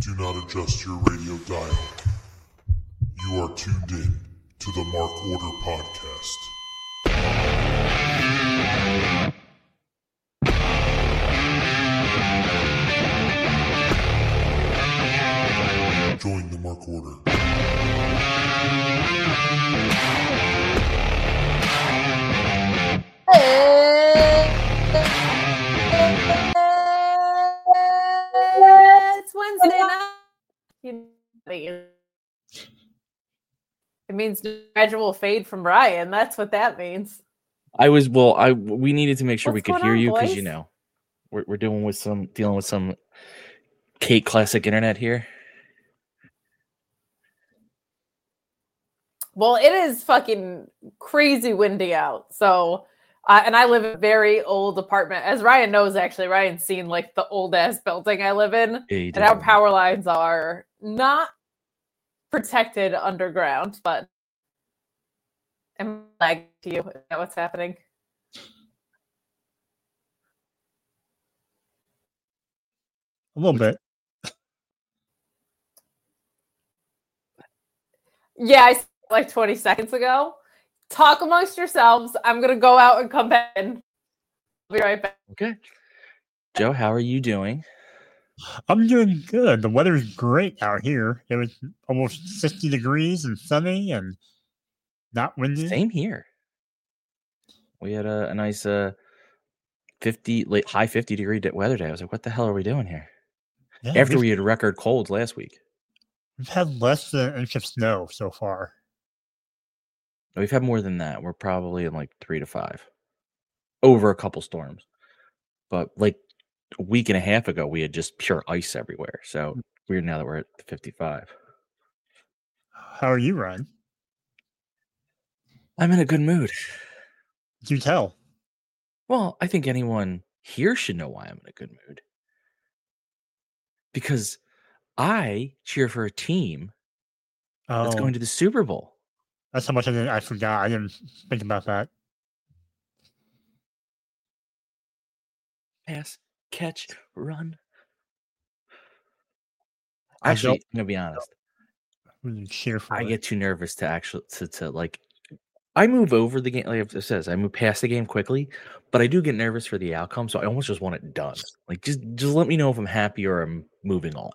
do not adjust your radio dial. You are tuned in to the Mark Order Podcast. Join the Mark Order. It's Wednesday night. It means gradual fade from Brian. That's what that means. We needed to make sure What's we could going hear on, you because boys? we're dealing with some Kate Classic internet here. Well, it is fucking crazy windy out. So, and I live in a very old apartment. As Ryan knows, actually, Ryan's seen like the old ass building I live in, Yeah, and our power lines are not protected underground. But I'm like to you, is that what's happening? A little bit. Yeah, I said like 20 seconds ago. Talk amongst yourselves. I'm gonna go out and come back in. I'll be right back. Okay. Joe, how are you doing? I'm doing good. The weather's great out here. It was almost 60 degrees and sunny and not windy. Same here. We had a nice high 50 degree weather day. I was like, what the hell are we doing here? Yeah, After we had record colds last week. we've had less than an inch of snow so far. We've had more than that. We're probably in like 3 to 5 over a couple storms. But like a week and a half ago, we had just pure ice everywhere. So weird now that we're at 55. How are you, Ryan? I'm in a good mood. Do tell. Well, I think anyone here should know why I'm in a good mood. Because I cheer for a team that's going to the Super Bowl. That's how much I forgot. I didn't think about that. Pass, catch, run. Actually, I'm gonna be honest. Cheer for I it. get too nervous to actually to like. I move over the game, like it says. I move past the game quickly, but I do get nervous for the outcome. So I almost just want it done. Like just let me know if I'm happy or I'm moving on.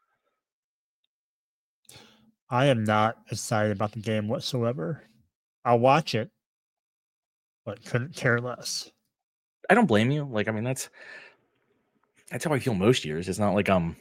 I am not excited about the game whatsoever. I'll watch it, but couldn't care less. I don't blame you. Like, I mean, that's how I feel most years. It's not like oh,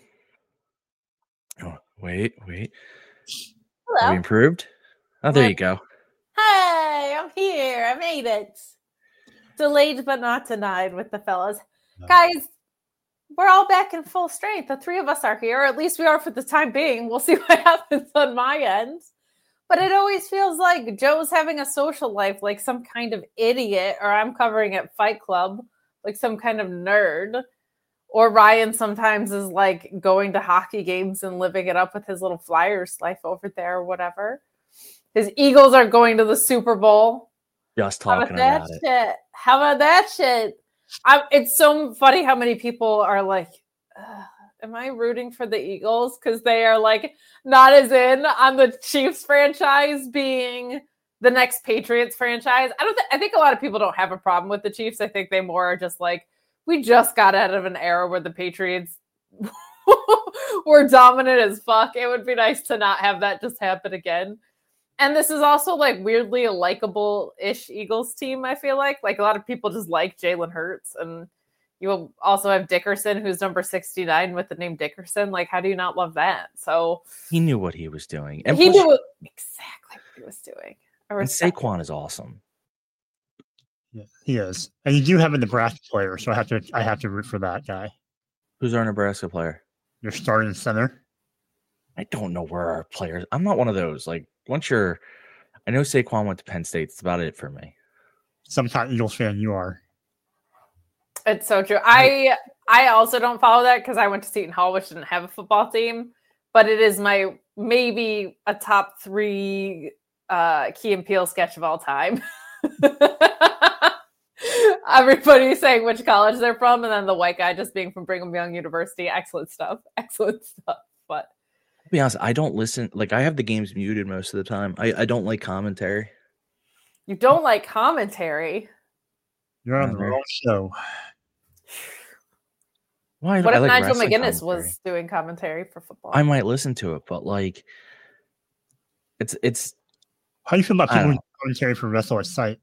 wait. Hello. Have we improved? Oh, there you go. Hey, I'm here. I made it. Delayed but not denied with the fellas. Guys, we're all back in full strength. The three of us are here. Or at least we are for the time being. We'll see what happens on my end. But it always feels like Joe's having a social life like some kind of idiot, or I'm covering at Fight Club like some kind of nerd. Or Ryan sometimes is like going to hockey games and living it up with his little Flyers life over there or whatever. His Eagles are going to the Super Bowl. Just talking about it. Shit? How about that shit? It's so funny how many people are like, am I rooting for the Eagles? Because they are like not as in on the Chiefs franchise being the next Patriots franchise. I think a lot of people don't have a problem with the Chiefs. I think they more are just like, we just got out of an era where the Patriots were dominant as fuck. It would be nice to not have that just happen again. And this is also like weirdly a likable-ish Eagles team, I feel like. Like a lot of people just like Jalen Hurts. And you will also have Dickerson, who's number 69 with the name Dickerson. Like, how do you not love that? So he knew what he was doing. And he knew exactly what he was doing. And Saquon is awesome. Yeah, he is. And you do have a Nebraska player, so I have to root for that guy. Who's our Nebraska player? Your starting center. I don't know where our players. I'm not one of those. Like I know Saquon went to Penn State. That's about it for me. Some kind of Eagles fan you are. It's so true. I also don't follow that because I went to Seton Hall, which didn't have a football team. But it is my maybe a top 3 Key and Peele sketch of all time. Everybody saying which college they're from, and then the white guy just being from Brigham Young University. Excellent stuff. But To be honest, I don't listen. Like, I have the games muted most of the time. I don't like commentary. you don't like commentary. You're on the Never. wrong show. Why? What I if like Nigel wrestling McGuinness commentary. was doing commentary for football? I might listen to it, but like, it's. How do you feel about I people don't who commentary for Wrestler Site?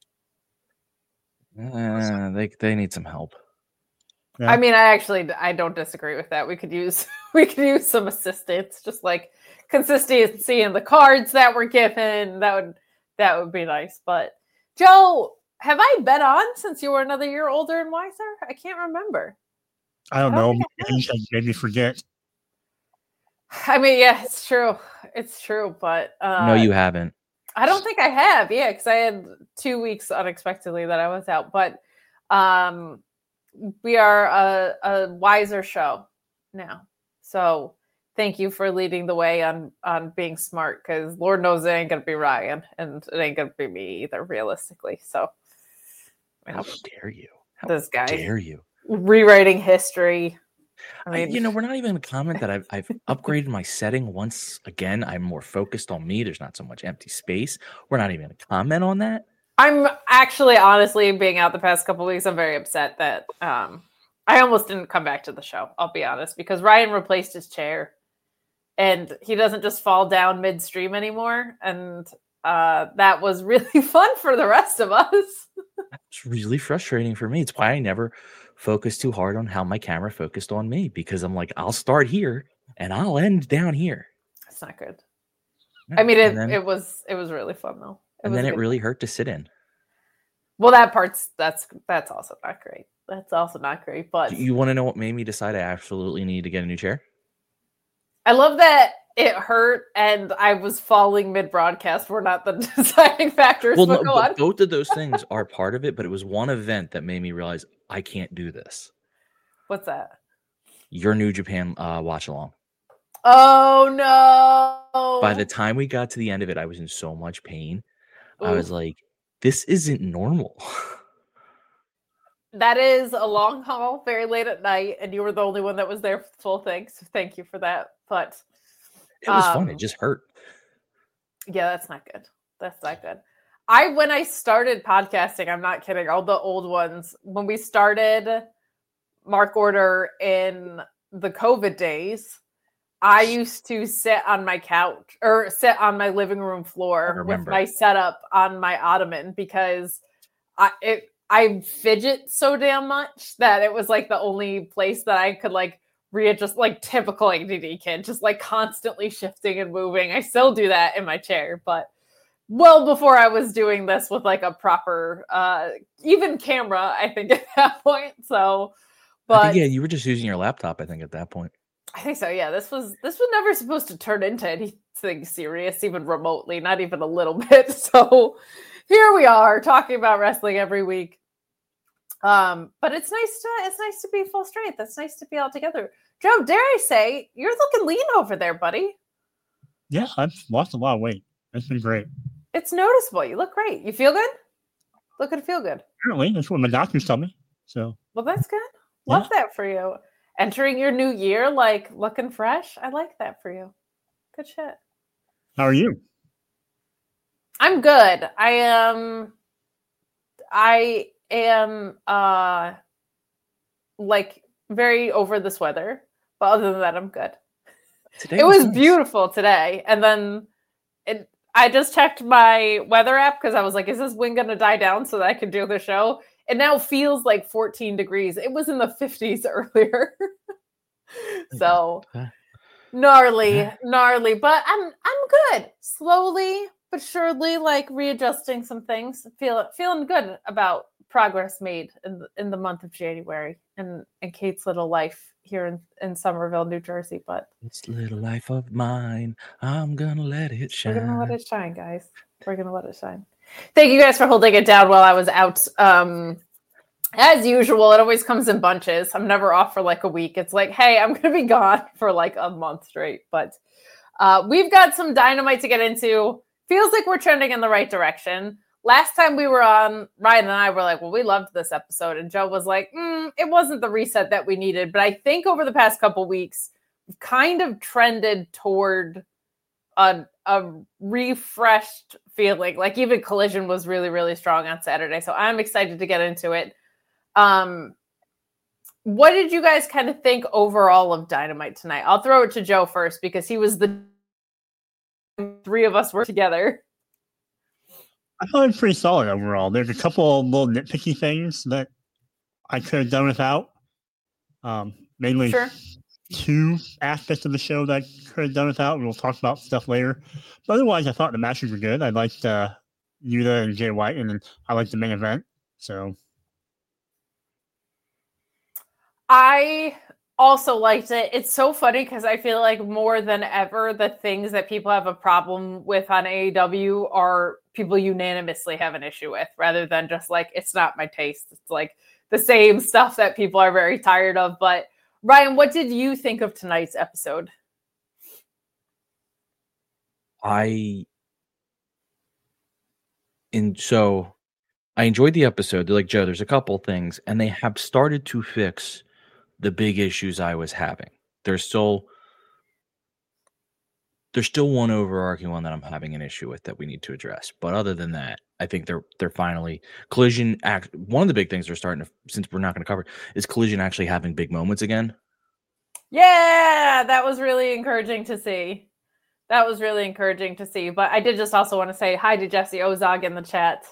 They need some help. Yeah. I mean, I don't disagree with that. We could use some assistance, just like consistency in the cards that were given. That would be nice. But Joe, have I been on since you were another year older and wiser? I can't remember. I don't I don't know. think Maybe made me forget. I mean, yeah, it's true. It's true, but No, you haven't. I don't think I have. Yeah, because I had 2 weeks unexpectedly that I was out. But we are a wiser show now. So thank you for leading the way on being smart, because Lord knows it ain't gonna be Ryan, and it ain't gonna be me either, realistically. So How dare you? How this guy dare you? rewriting history. I mean, We're not even going to comment that I've upgraded my setting once again. I'm more focused on me. There's not so much empty space. We're not even going to comment on that. I'm actually, honestly, being out the past couple of weeks, I'm very upset that I almost didn't come back to the show. I'll be honest, because Ryan replaced his chair, and he doesn't just fall down midstream anymore. And that was really fun for the rest of us. It's really frustrating for me. It's why I never focus too hard on how my camera focused on me, because I'm like, I'll start here and I'll end down here. It's not good. Yeah. I mean, then, it was really fun though. It really hurt to sit in. Well, that part's that's also not great. That's also not great. But You want to know what made me decide I absolutely need to get a new chair? I love that it hurt and I was falling mid-broadcast were not the deciding factors. Well, but no, go on. but both of those things are part of it, but it was one event that made me realize I can't do this. What's that? Your New Japan watch along. Oh no! By the time we got to the end of it, I was in so much pain. Oof. I was like, this isn't normal. That is a long haul, very late at night, and you were the only one that was there for the full thing. So thank you for that. But It was fun. It just hurt. Yeah, that's not good. That's not good. When I started podcasting, I'm not kidding, all the old ones, when we started Mark Order in the COVID days, I used to sit on my couch or sit on my living room floor with my setup on my ottoman, because I fidget so damn much that it was like the only place that I could like readjust, like typical ADD kid, just like constantly shifting and moving. I still do that in my chair, but well before I was doing this with like a proper even camera, I think at that point. So, but yeah, you were just using your laptop, I think, at that point. I think so. Yeah, this was never supposed to turn into anything serious, even remotely, not even a little bit. So here we are talking about wrestling every week. But it's nice to be full strength. It's nice to be all together. Joe, dare I say, you're looking lean over there, buddy. Yeah, I've lost a lot of weight. It's been great. It's noticeable. You look great. You feel good? Look and feel good. Apparently, that's what my doctors tell me. So, well, that's good. Love that for you. Entering your new year, like looking fresh. I like that for you. Good shit. How are you? I'm good. I am like very over this weather, but other than that, I'm good. It was beautiful today, and then I just checked my weather app because I was like, is this wind going to die down so that I can do the show? It now feels like 14 degrees. It was in the 50s earlier. So gnarly, but I'm good. Slowly but surely, like readjusting some things. Feeling good about progress made in the month of January and Kate's little life here in Somerville, New Jersey. But this little life of mine, I'm gonna let it shine. We're gonna let it shine, guys. We're gonna let it shine. Thank you guys for holding it down while I was out. As usual, it always comes in bunches. I'm never off for like a week. It's like, hey, I'm gonna be gone for like a month straight. But we've got some dynamite to get into. Feels like we're trending in the right direction. Last time we were on, Ryan and I were like, well, we loved this episode. And Joe was like, it wasn't the reset that we needed. But I think over the past couple weeks, kind of trended toward a refreshed feeling. Like even Collision was really, really strong on Saturday. So I'm excited to get into it. What did you guys kind of think overall of Dynamite tonight? I'll throw it to Joe first because he was the three of us were together. I thought it was pretty solid overall. There's a couple of little nitpicky things that I could have done without. Mainly two aspects of the show that I could have done without. We'll talk about stuff later. But otherwise, I thought the matches were good. I liked Yuta and Jay White, and I liked the main event. So I also liked it. It's so funny because I feel like more than ever, the things that people have a problem with on AEW are people unanimously have an issue with, rather than just like, it's not my taste. It's like the same stuff that people are very tired of. But Ryan, what did you think of tonight's episode? I enjoyed the episode. Like Joe, there's a couple things, and they have started to fix the big issues I was having. There's still one overarching one that I'm having an issue with that we need to address. But other than that, I think they're finally Collision. One of the big things they're starting to, since we're not going to cover, is Collision actually having big moments again. Yeah, that was really encouraging to see. But I did just also want to say hi to Jesse Ozog in the chat.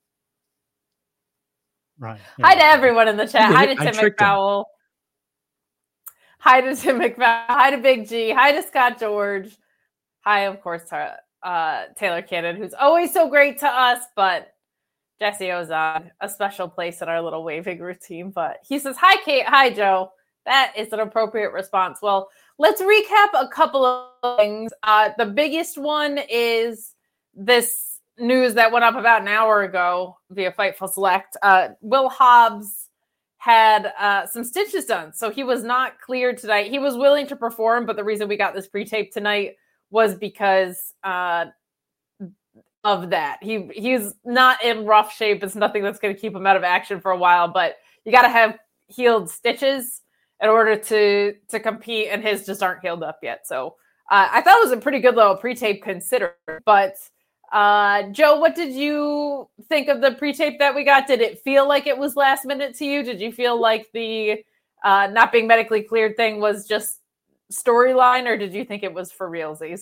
Right. Yeah. Hi to everyone in the chat. Hi to Tim McFowle. Hi to Tim McFowle. Hi to Big G. Hi to Scott George. Hi, of course, to Taylor Cannon, who's always so great to us, but Jesse Ozog, a special place in our little waving routine. But he says, hi, Kate. Hi, Joe. That is an appropriate response. Well, let's recap a couple of things. The biggest one is this news that went up about an hour ago via Fightful Select. Will Hobbs had some stitches done, so he was not cleared tonight. He was willing to perform, but the reason we got this pre-tape tonight was because of that. He's not in rough shape. It's nothing that's going to keep him out of action for a while, but you got to have healed stitches in order to compete, and his just aren't healed up yet. So I thought it was a pretty good little pre-tape considered. But Joe, what did you think of the pre-tape that we got? Did it feel like it was last minute to you? Did you feel like the not being medically cleared thing was just storyline, or did you think it was for realsies?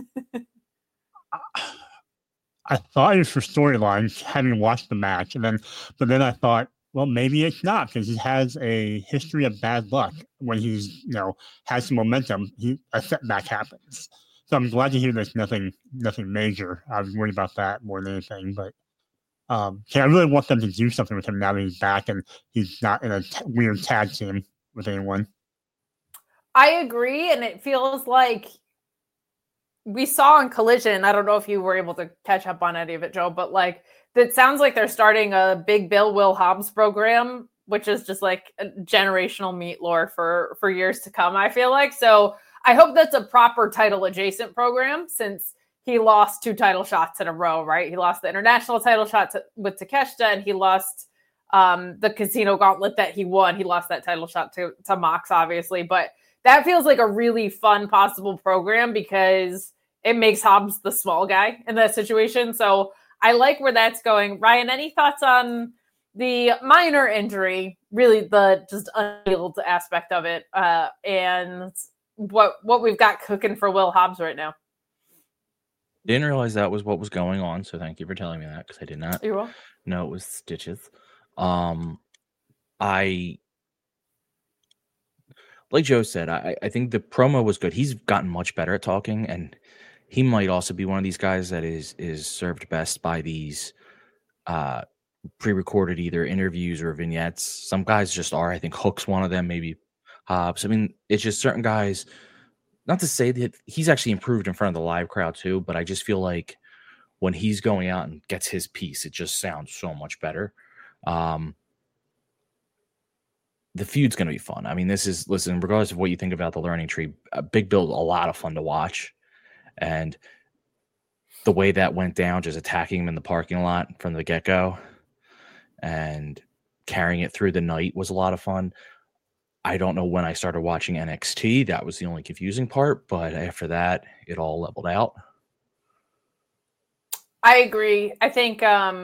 I thought it was for storyline, having watched the match, but then I thought, well, maybe it's not, because he has a history of bad luck. When he's, has some momentum, a setback happens. So I'm glad to hear there's nothing major. I was worried about that more than anything, but I really want them to do something with him now that he's back and he's not in a weird tag team with anyone. I agree, and it feels like we saw on Collision, I don't know if you were able to catch up on any of it, Joe, but like, it sounds like they're starting a Big Bill Will Hobbs program, which is just like a generational meat lore for years to come, I feel like. So I hope that's a proper title adjacent program, since he lost 2 title shots in a row, right? He lost the international title shot with Takeshita, and he lost the Casino Gauntlet that he won. He lost that title shot to Mox, obviously, but that feels like a really fun possible program because it makes Hobbs the small guy in that situation. So I like where that's going. Ryan, any thoughts on the minor injury, really the just unhealed aspect of it, and what we've got cooking for Will Hobbs right now? Didn't realize that was what was going on, so thank you for telling me that, because I did not You're welcome. know it was stitches. Like Joe said, I think the promo was good. He's gotten much better at talking, and he might also be one of these guys that is served best by these pre-recorded either interviews or vignettes. Some guys just are. I think Hook's one of them, maybe Hobbs. I mean, it's just certain guys. Not to say that he's actually improved in front of the live crowd too, but I just feel like when he's going out and gets his piece, it just sounds so much better. The feud's going to be fun. I mean, listen, regardless of what you think about the learning tree, Big Bill, a lot of fun to watch. And the way that went down, just attacking him in the parking lot from the get-go and carrying it through the night was a lot of fun. I don't know when I started watching NXT. That was the only confusing part, but after that, it all leveled out. I agree. I think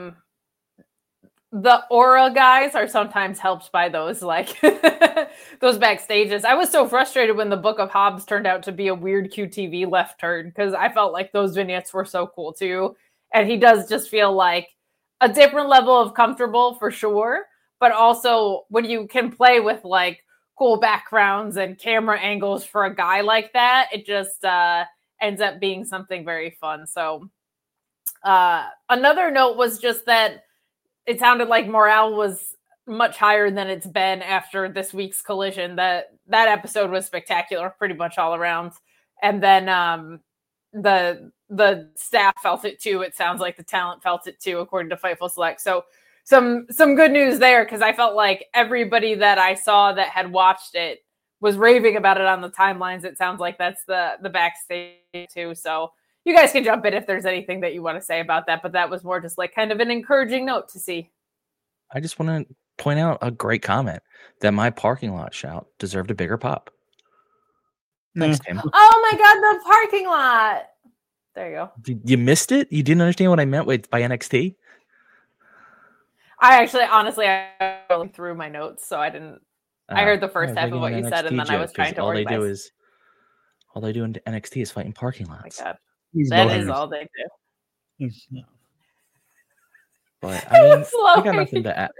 the Aura guys are sometimes helped by those like those backstages. I was so frustrated when the Book of Hobbs turned out to be a weird QTV left turn because I felt like those vignettes were so cool too. And he does just feel like a different level of comfortable for sure. But also when you can play with like cool backgrounds and camera angles for a guy like that, it just ends up being something very fun. So another note was just that it sounded like morale was much higher than it's been after this week's Collision. That episode was spectacular, pretty much all around. And then the staff felt it too. It sounds like the talent felt it too, according to Fightful Select. So some good news there, because I felt like everybody that I saw that had watched it was raving about it on the timelines. It sounds like that's the backstage too. So you guys can jump in if there's anything that you want to say about that, but that was more just like kind of an encouraging note to see. I just want to point out a great comment that my parking lot shout deserved a bigger pop. Thanks, Tim. Oh my God, the parking lot. There you go. You missed it? You didn't understand what I meant by NXT? I actually, honestly, I really threw my notes, so I didn't. I heard the first half of what you said, and then I was trying to organize. All they do in NXT is fight in parking lots. Oh my God. That is all they do. But I mean, I got nothing to add.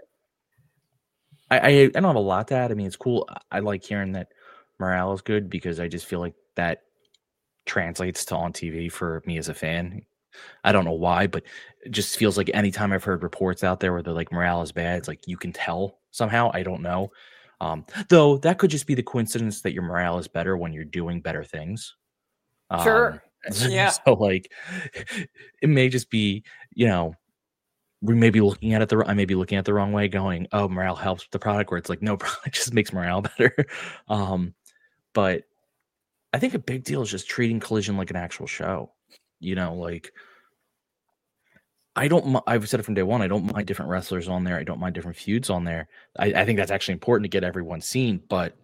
I don't have a lot to add. I mean, it's cool. I like hearing that morale is good because I just feel like that translates to on TV for me as a fan. I don't know why, but it just feels like anytime I've heard reports out there where they're like morale is bad, it's like you can tell somehow. I don't know. Though that could just be the coincidence that your morale is better when you're doing better things. Sure. Yeah. So like it may just be, we may be looking at it I may be looking at it the wrong way, going, oh, morale helps with the product, where it's like, no, product just makes morale better. But I think a big deal is just treating Collision like an actual show. Like I've said it from day one, I don't mind different wrestlers on there. I don't mind different feuds on there. I think that's actually important to get everyone seen, but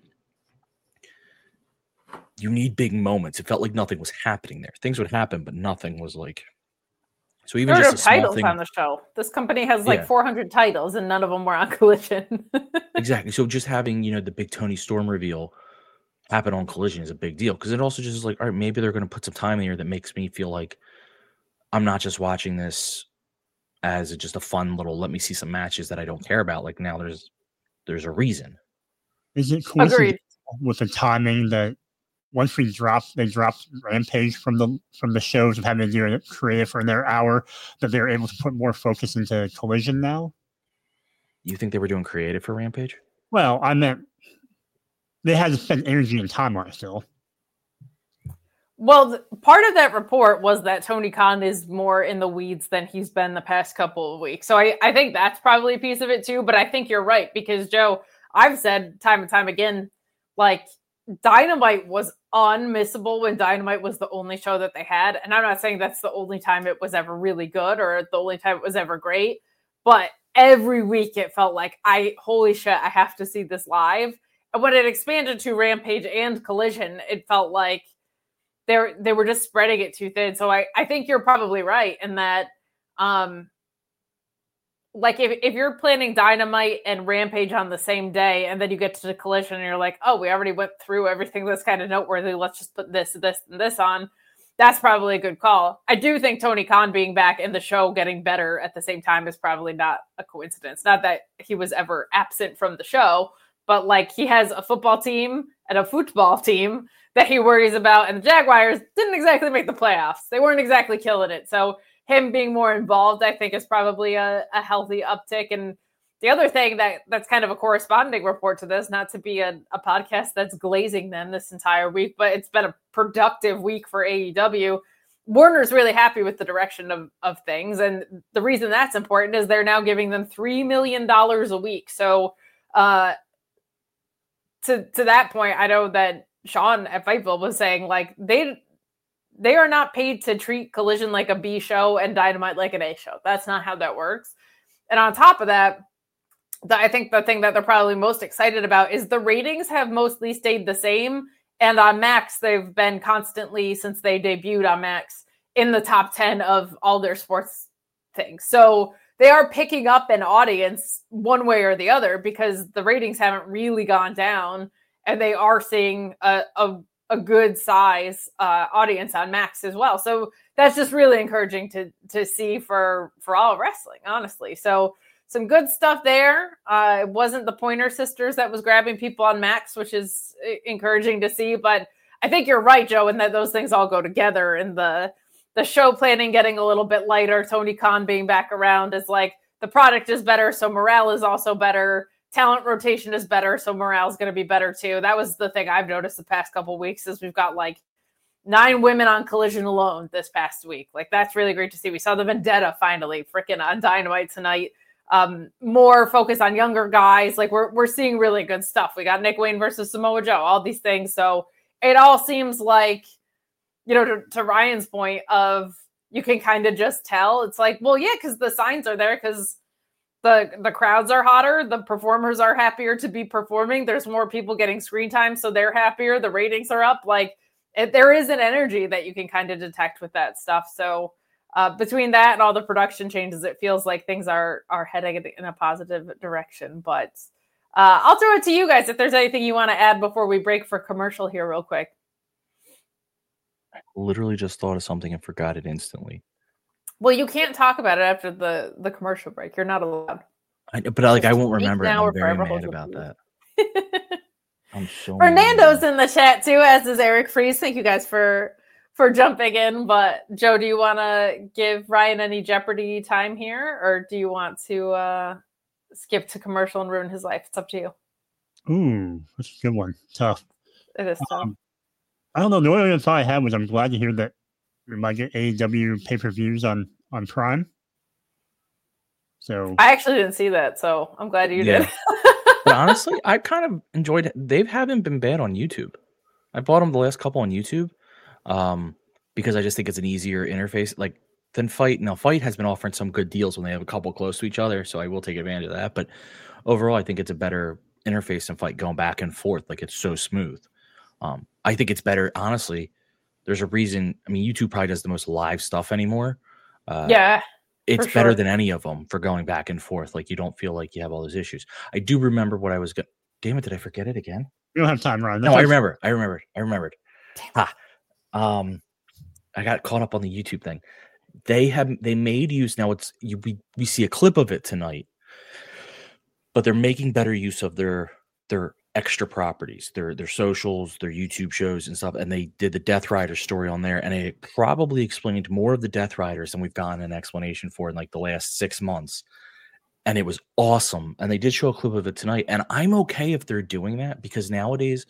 you need big moments. It felt like nothing was happening there. Things would happen, but nothing was like. So even just a small titles thing on the show. This company has like 400 titles, and none of them were on Collision. Exactly. So just having the big Tony Storm reveal happen on Collision is a big deal, because it also just is like, all right, maybe they're going to put some time in here that makes me feel like I'm not just watching this as just a fun little let me see some matches that I don't care about. Like now there's a reason. Is it cool with the timing that once they dropped Rampage from the shows of having to do it creative for their hour, that they're able to put more focus into Collision now? You think they were doing creative for Rampage? Well, I meant they had to spend energy and time on it still. Well, part of that report was that Tony Khan is more in the weeds than he's been the past couple of weeks. So I think that's probably a piece of it too. But I think you're right, because Joe, I've said time and time again, like Dynamite was unmissable when Dynamite was the only show that they had. And I'm not saying that's the only time it was ever really good or the only time it was ever great, but every week it felt like holy shit, I have to see this live. And when it expanded to Rampage and Collision, it felt like they were just spreading it too thin. So I think you're probably right in that, like if you're planning Dynamite and Rampage on the same day, and then you get to the Collision and you're like, oh, we already went through everything that's kind of noteworthy, let's just put this, and this on. That's probably a good call. I do think Tony Khan being back in the show getting better at the same time is probably not a coincidence. Not that he was ever absent from the show, but like he has a football team and a football team that he worries about, and the Jaguars didn't exactly make the playoffs. They weren't exactly killing it. So him being more involved, I think, is probably a healthy uptick. And the other thing that's kind of a corresponding report to this, not to be a podcast that's glazing them this entire week, but it's been a productive week for AEW. Warner's really happy with the direction of things. And the reason that's important is they're now giving them $3 million a week. So to that point, I know that Sean at Fightful was saying like they are not paid to treat Collision like a B show and Dynamite like an A show. That's not how that works. And on top of that, I think the thing that they're probably most excited about is the ratings have mostly stayed the same. And on Max, they've been constantly, since they debuted on Max, in the top 10 of all their sports things. So they are picking up an audience one way or the other because the ratings haven't really gone down. And they are seeing a good size audience on Max as well. So that's just really encouraging to see for all of wrestling, honestly. So some good stuff there. It wasn't the Pointer Sisters that was grabbing people on Max, which is encouraging to see. But I think you're right, Joe, in that those things all go together. And the show planning getting a little bit lighter, Tony Khan being back around is like the product is better, so morale is also better. Talent rotation is better, so morale is going to be better too. That was the thing I've noticed the past couple of weeks is we've got like 9 women on Collision alone this past week. Like that's really great to see. We saw the Vendetta finally freaking on Dynamite tonight. More focus on younger guys. Like we're seeing really good stuff. We got Nick Wayne versus Samoa Joe, all these things. So it all seems like, you know, to Ryan's point of you can kind of just tell. It's like, well, yeah, because the signs are there because the crowds are hotter. The performers are happier to be performing. There's more people getting screen time, so they're happier. The ratings are up. Like there is an energy that you can kind of detect with that stuff. So between that and all the production changes, it feels like things are heading in a positive direction. But I'll throw it to you guys if there's anything you want to add before we break for commercial here real quick. I literally just thought of something and forgot it instantly. Well, you can't talk about it after the commercial break. You're not allowed. I won't remember it. I'm very mad about that. I'm so Fernando's in the chat too, as is Eric Freeze. Thank you guys for jumping in. But Joe, do you want to give Ryan any Jeopardy time here, or do you want to skip to commercial and ruin his life? It's up to you. Ooh, that's a good one. Tough. It is tough. I don't know. The only thought I had was I'm glad to hear that we might get AEW pay-per-views on Prime. So I actually didn't see that, so I'm glad you did. But honestly, I kind of enjoyed it. They haven't been bad on YouTube. I bought them the last couple on YouTube because I just think it's an easier interface than Fight. Now, Fight has been offering some good deals when they have a couple close to each other, so I will take advantage of that. But overall, I think it's a better interface than Fight going back and forth. Like, it's so smooth. I think it's better. Honestly, there's a reason. I mean, YouTube probably does the most live stuff anymore. It's better than any of them for going back and forth. Like, you don't feel like you have all those issues. I do remember what I was going. Damn it! Did I forget it again? You don't have time, Ryan. No, I remember. I remembered. I got caught up on the YouTube thing. They made use. Now we see a clip of it tonight, but they're making better use of their extra properties, their socials, their YouTube shows and stuff. And they did the Death Rider story on there, and it probably explained more of the Death Riders than we've gotten an explanation for in like the last 6 months. And it was awesome. And they did show a clip of it tonight. And I'm okay if they're doing that, because nowadays,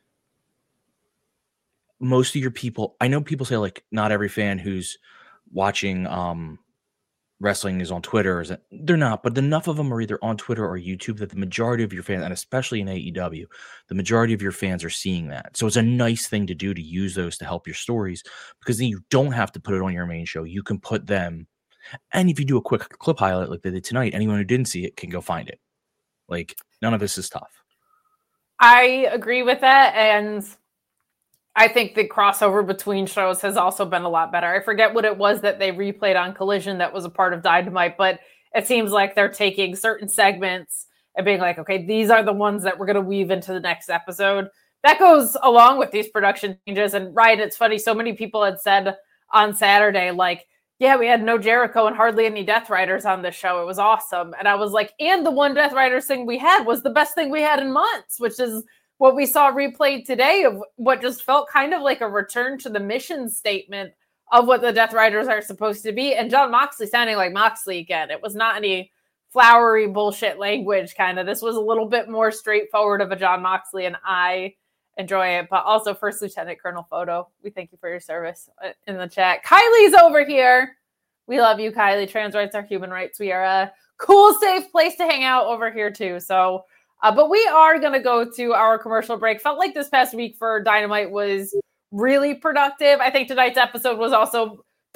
most of your people, I know people say like not every fan who's watching wrestling is on Twitter. They're not, but enough of them are either on Twitter or YouTube that the majority of your fans, and especially in AEW, the majority of your fans are seeing that. So it's a nice thing to do, to use those to help your stories, because then you don't have to put it on your main show. You can put them, and if you do a quick clip highlight like they did tonight, anyone who didn't see it can go find it. Like, none of this is tough. I agree with that, and I think the crossover between shows has also been a lot better. I forget what it was that they replayed on Collision that was a part of Dynamite, but it seems like they're taking certain segments and being like, okay, these are the ones that we're going to weave into the next episode. That goes along with these production changes. And Ryan, it's funny, so many people had said on Saturday, like, yeah, we had no Jericho and hardly any Death Riders on this show. It was awesome. And I was like, and the one Death Riders thing we had was the best thing we had in months, which is what we saw replayed today of what just felt kind of like a return to the mission statement of what the Death Riders are supposed to be. And Jon Moxley sounding like Moxley again. It was not any flowery bullshit language kind of. This was a little bit more straightforward of a Jon Moxley, and I enjoy it. But also, First Lieutenant Colonel Photo, we thank you for your service in the chat. Kylie's over here. We love you, Kylie. Trans rights are human rights. We are a cool, safe place to hang out over here too. So, but we are going to go to our commercial break. Felt like this past week for Dynamite was really productive. I think tonight's episode was also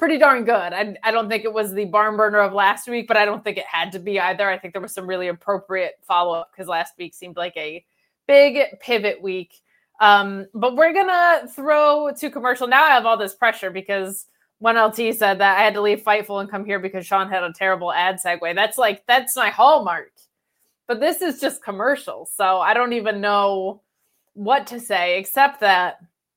pretty darn good. I don't think it was the barn burner of last week, but I don't think it had to be either. I think there was some really appropriate follow-up because last week seemed like a big pivot week. But we're going to throw to commercial. Now I have all this pressure because when LT said that I had to leave Fightful and come here because Sean had a terrible ad segue. That's my hallmark. But this is just commercial. So I don't even know what to say except that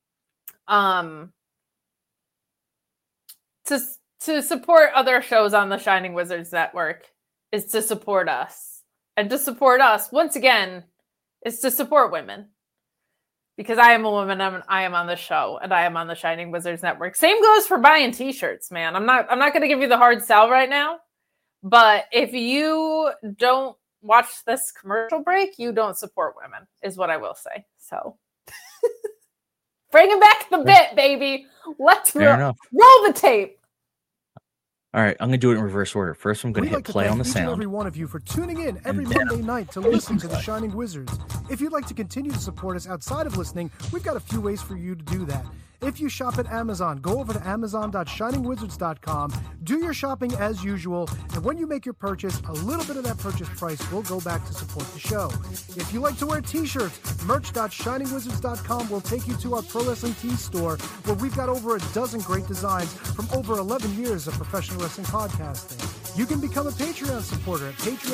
to support other shows on the Shining Wizards Network is to support us. And to support us, once again, is to support women. Because I am a woman, I am on the show, and I am on the Shining Wizards Network. Same goes for buying t-shirts, man. I'm not going to give you the hard sell right now, but if you don't watch this commercial break, you don't support women, is what I will say. So, bringing back the bit, baby. Let's roll the tape. All right, I'm going to do it in reverse order. First, I'm going to hit play on the sound. Every one of you for tuning in every Monday night to listen to The Shining Wizards. If you'd like to continue to support us outside of listening, we've got a few ways for you to do that. If you shop at Amazon, go over to amazon.shiningwizards.com, do your shopping as usual, and when you make your purchase, a little bit of that purchase price will go back to support the show. If you like to wear t-shirts, merch.shiningwizards.com will take you to our Pro Wrestling Tees store, where we've got over a dozen great designs from over 11 years of professional wrestling podcasting. You can become a Patreon supporter at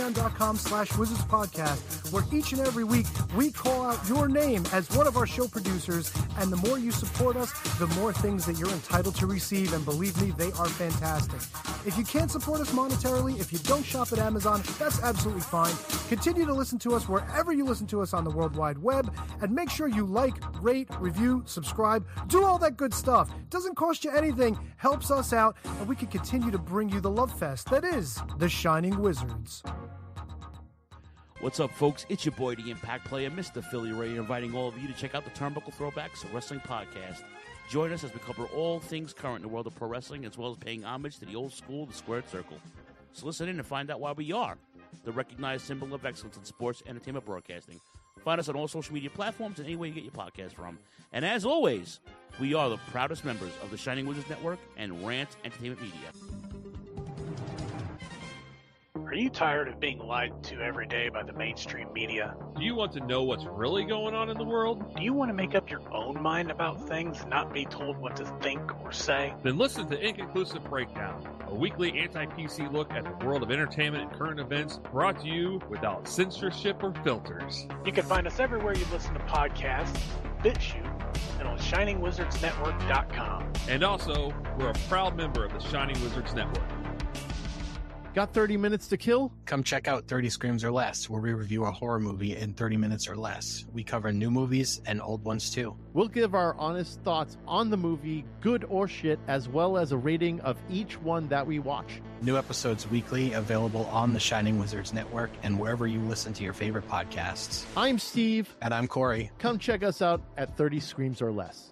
patreon.com/wizardspodcast, where each and every week we call out your name as one of our show producers, and the more you support us, the more things that you're entitled to receive, and believe me, they are fantastic. If you can't support us monetarily, if you don't shop at Amazon, that's absolutely fine. Continue to listen to us wherever you listen to us on the World Wide Web, and make sure you like, rate, review, subscribe, do all that good stuff. Doesn't cost you anything, helps us out, and we can continue to bring you the love fest that is The Shining Wizards. What's up, folks? It's your boy, the Impact Player, Mr. Philly Ray, inviting all of you to check out the Turnbuckle Throwbacks Wrestling Podcast. Join us as we cover all things current in the world of pro wrestling, as well as paying homage to the old school, the Squared Circle. So listen in and find out why we are the recognized symbol of excellence in sports entertainment broadcasting. Find us on all social media platforms and anywhere you get your podcast from. And as always, we are the proudest members of the Shining Wizards Network and Rant Entertainment Media. Are you tired of being lied to every day by the mainstream media? Do you want to know what's really going on in the world? Do you want to make up your own mind about things and not be told what to think or say? Then listen to Inconclusive Breakdown, a weekly anti-PC look at the world of entertainment and current events, brought to you without censorship or filters. You can find us everywhere you listen to podcasts, BitChute, and on ShiningWizardsNetwork.com. And also, we're a proud member of the Shining Wizards Network. Got 30 minutes to kill? Come check out 30 Screams or Less, where we review a horror movie in 30 minutes or less. We cover new movies and old ones too. We'll give our honest thoughts on the movie, good or shit, as well as a rating of each one that we watch. New episodes weekly, available on the Shining Wizards Network and wherever you listen to your favorite podcasts. I'm Steve. And I'm Corey. Come check us out at 30 Screams or Less.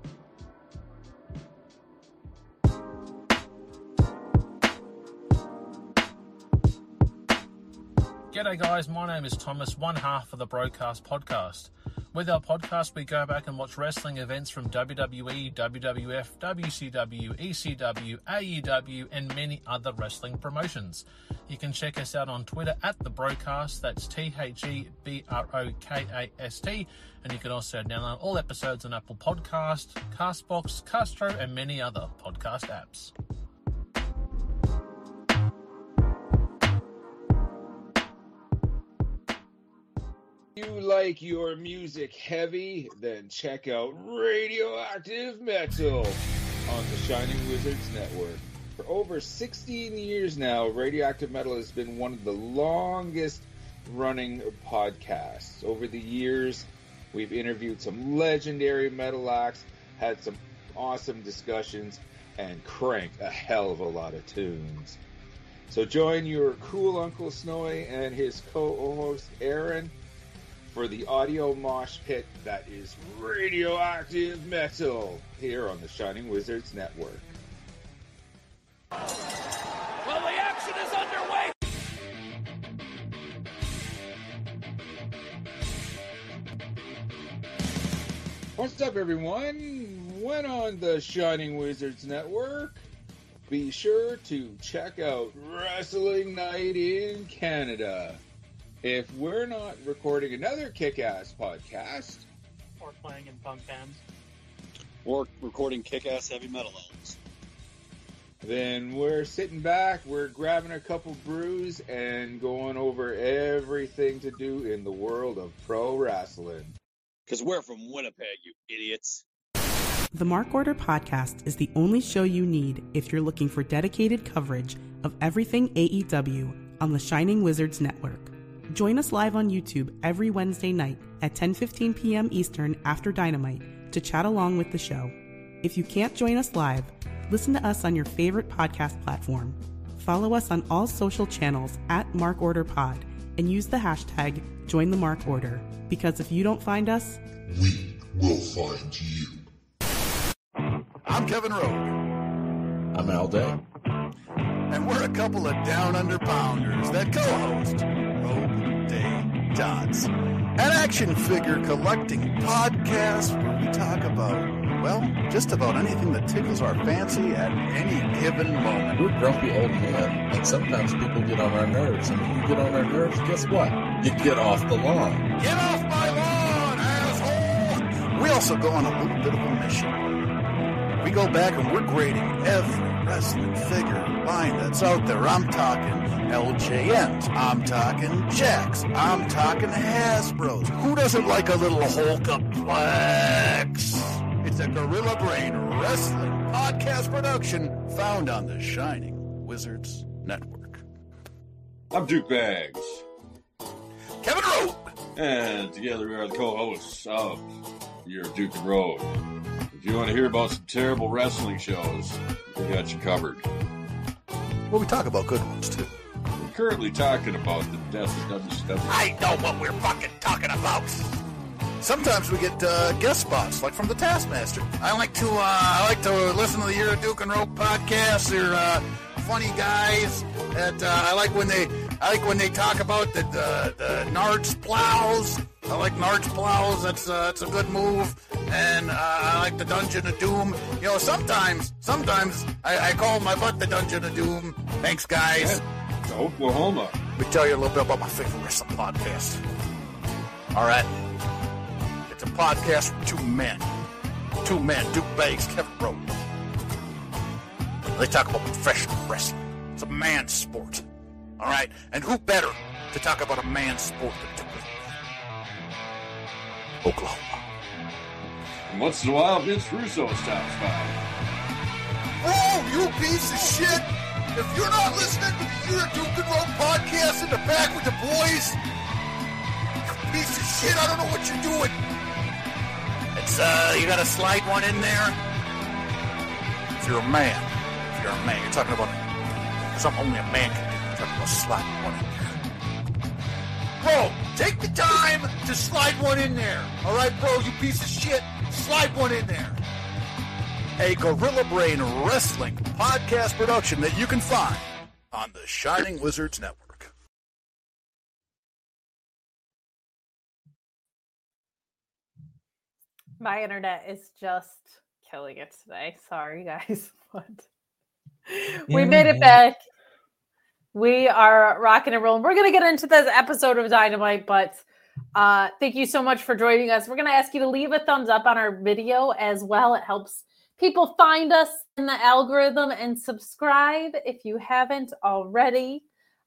G'day guys, my name is Thomas, one half of the Broadcast Podcast. With our podcast, we go back and watch wrestling events from WWE, WWF, WCW, ECW, AEW, and many other wrestling promotions. You can check us out on Twitter at The Broadcast, that's TheBrokast, and you can also download all episodes on Apple Podcasts, Castbox, Castro, and many other podcast apps. You like your music heavy? Then check out Radioactive Metal on the Shining Wizards Network. For over 16 years now, Radioactive Metal has been one of the longest running podcasts. Over the years, we've interviewed some legendary metal acts, had some awesome discussions, and cranked a hell of a lot of tunes. So join your cool Uncle Snowy and his co-host Aaron for the audio mosh pit that is Radioactive Metal here on the Shining Wizards Network. Well, the action is underway! What's up, everyone? When on the Shining Wizards Network, be sure to check out Wrestling Night in Canada. If we're not recording another kick-ass podcast, Or playing in punk bands. Or recording kick-ass heavy metal albums, then we're sitting back, we're grabbing a couple brews, and going over everything to do in the world of pro wrestling. because we're from Winnipeg, you idiots. The Mark Order Podcast is the only show you need if you're looking for dedicated coverage of everything AEW on the Shining Wizards Network. Join us live on YouTube every Wednesday night at 10:15 p.m. Eastern after Dynamite to chat along with the show. If you can't join us live, listen to us on your favorite podcast platform. Follow us on all social channels at Mark Order Pod and use the hashtag #JoinTheMarkOrder, because if you don't find us, we will find you. I'm Kevin Rowe. I'm Al Day. And we're a couple of down-under pounders that co-host Rogue Day Dots, an action figure collecting podcast where we talk about, well, just about anything that tickles our fancy at any given moment. We're grumpy old men, and sometimes people get on our nerves. And when you get on our nerves, guess what? You get off the lawn. Get off my lawn, asshole! We also go on a little bit of a mission. We go back and we're grading every wrestling figure line that's out there. I'm talking LJNs. I'm talking Jacks. I'm talking Hasbros. Who doesn't like a little Hulkaplex? It's a Gorilla Brain Wrestling podcast production found on the Shining Wizards Network. I'm Duke Bags. Kevin Rowe. And together we are the co-hosts of Your Duke and Road. If you want to hear about some terrible wrestling shows, we got you covered. Well, we talk about good ones, too. We're currently talking about the death of WCW. I know what we're fucking talking about. Sometimes we get guest spots, like from the Taskmaster. I like to listen to the Your Duke and Rope podcast. They're funny guys. That I like when they talk about the Nards plows. I like Nards plows. That's a good move. And I like the Dungeon of Doom. You know, sometimes I call my butt the Dungeon of Doom. Thanks, guys. Yeah. Oklahoma. Let me tell you a little bit about my favorite wrestling podcast. All right. It's a podcast for two men, Duke Bags, Kevin Rowe. They talk about professional wrestling. It's a man's sport. All right? And who better to talk about a man's sport than Duke? Oklahoma. And once in a while, Vince Russo stops by. Oh, you piece of shit! If you're not listening to the Your Duke and Rowe podcast in the back with the boys, you piece of shit, I don't know what you're doing. It's, you gotta slide one in there. If you're a man, you're talking about something only a man can do. You're talking about sliding one in there. Bro, take the time to slide one in there. All right, bro, you piece of shit, slide one in there. A Gorilla Brain Wrestling podcast production that you can find on the Shining Wizards Network. My internet is just killing it today. Sorry, guys. We made it back. We are rocking and rolling. We're going to get into this episode of Dynamite, but thank you so much for joining us. We're going to ask you to leave a thumbs up on our video as well. It helps people find us in the algorithm, and subscribe if you haven't already.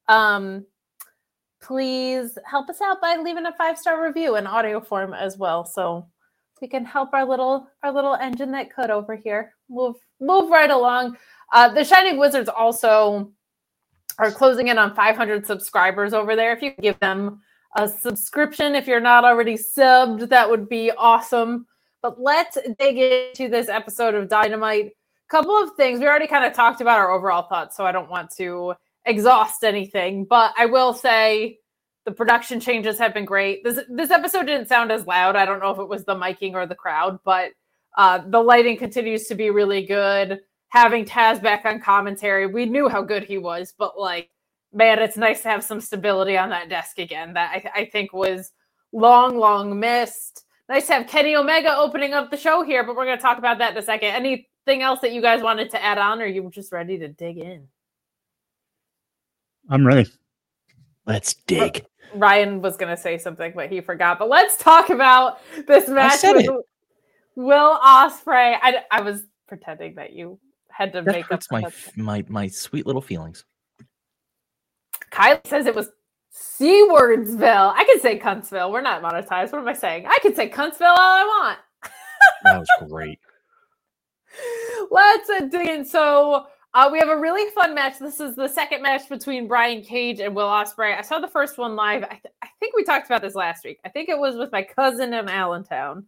Please help us out by leaving a 5-star review in audio form as well, so we can help our little engine that could over here move right along. The Shining Wizards also are closing in on 500 subscribers over there. If you could give them a subscription, if you're not already subbed, that would be awesome. But let's dig into this episode of Dynamite. Couple of things. We already kind of talked about our overall thoughts, so I don't want to exhaust anything. But I will say the production changes have been great. This episode didn't sound as loud. I don't know if it was the miking or the crowd, but the lighting continues to be really good. Having Taz back on commentary, we knew how good he was, but man, it's nice to have some stability on that desk again. That I think was long missed. Nice to have Kenny Omega opening up the show here, but we're going to talk about that in a second. anything else that you guys wanted to add on, or you were just ready to dig in? I'm ready. Let's dig. Ryan was going to say something, but he forgot. But let's talk about this match with Will Ospreay. I was pretending that you had to make up my sweet little feelings. Kylie says it was C-wordsville. I can say Cuntsville. We're not monetized. What am I saying? I can say Cuntsville all I want. That was great. Let's dig in. So we have a really fun match. This is the second match between Brian Cage and Will Ospreay. I saw the first one live. I think we talked about this last week. I think it was with my cousin in Allentown.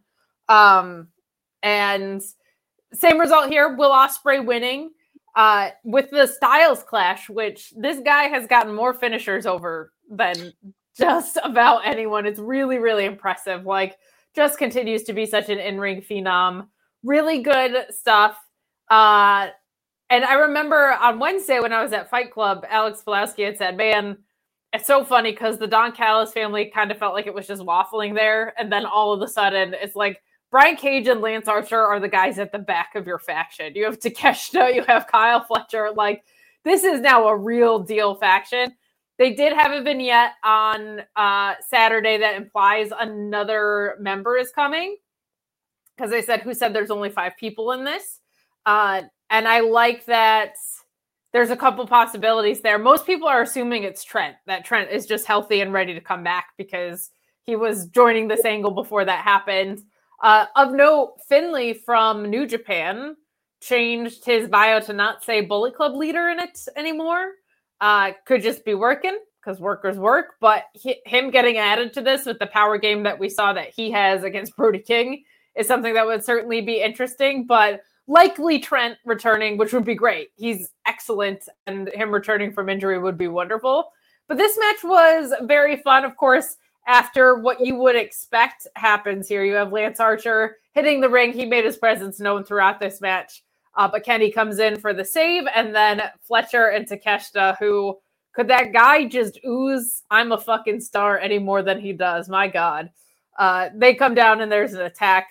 And same result here. Will Ospreay winning with the Styles Clash, which this guy has gotten more finishers over than just about anyone. It's really, really impressive. Like, just continues to be such an in-ring phenom. Really good stuff. And I remember on Wednesday when I was at Fight Club, Alex Pulowski had said, man, it's so funny because the Don Callis family kind of felt like it was just waffling there. And then all of a sudden it's like Brian Cage and Lance Archer are the guys at the back of your faction. You have Takeshita, you have Kyle Fletcher. Like, this is now a real deal faction. They did have a vignette on Saturday that implies another member is coming. Because they said, who said there's only 5 people in this? And I like that there's a couple possibilities there. Most people are assuming it's Trent, that Trent is just healthy and ready to come back because he was joining this angle before that happened. Of note, Finlay from New Japan changed his bio to not say Bullet Club leader in it anymore. Could just be working because workers work. But him getting added to this with the power game that we saw that he has against Brody King is something that would certainly be interesting. But likely Trent returning, which would be great. He's excellent, and him returning from injury would be wonderful. But this match was very fun. Of course, after what you would expect happens here, you have Lance Archer hitting the ring. He made his presence known throughout this match. But Kenny comes in for the save, and then Fletcher and Takeshita, who could that guy just ooze I'm a fucking star any more than he does? My God. They come down and there's an attack.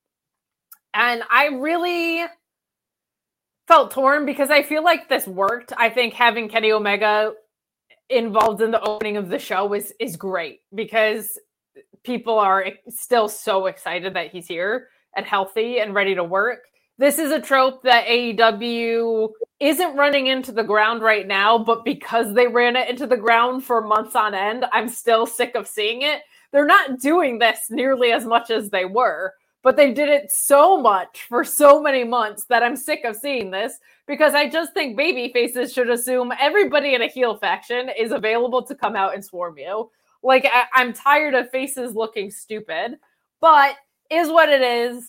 And I really felt torn because I feel like this worked. I think having Kenny Omega involved in the opening of the show is great because people are still so excited that he's here and healthy and ready to work. This is a trope that AEW isn't running into the ground right now, but because they ran it into the ground for months on end, I'm still sick of seeing it. They're not doing this nearly as much as they were, but they did it so much for so many months that I'm sick of seeing this because I just think baby faces should assume everybody in a heel faction is available to come out and swarm you. Like, I'm tired of faces looking stupid, but is what it is.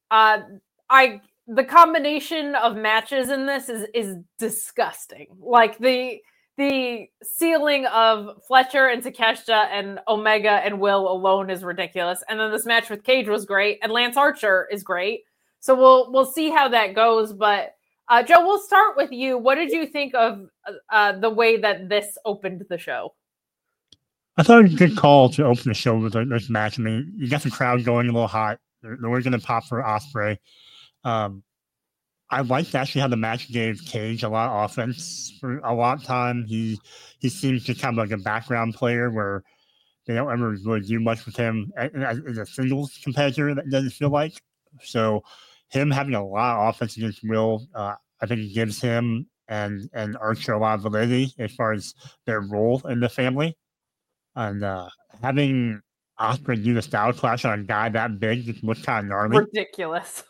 The combination of matches in this is disgusting. Like the ceiling of Fletcher and Takeshita and Omega and Will alone is ridiculous. And then this match with Cage was great, and Lance Archer is great. So we'll see how that goes. But Joe, we'll start with you. What did you think of the way that this opened the show? I thought it was a good call to open the show with this match. I mean, you got the crowd going a little hot. They're going to pop for Ospreay. I liked actually how the match gave Cage a lot of offense for a lot of time. He seems to kind of like a background player where they don't ever really do much with him as a singles competitor. That doesn't feel like. So him having a lot of offense against Will, I think it gives him and Archer a lot of validity as far as their role in the family. And having Ospreay do the style clash on a guy that big just looks kind of gnarly. Ridiculous.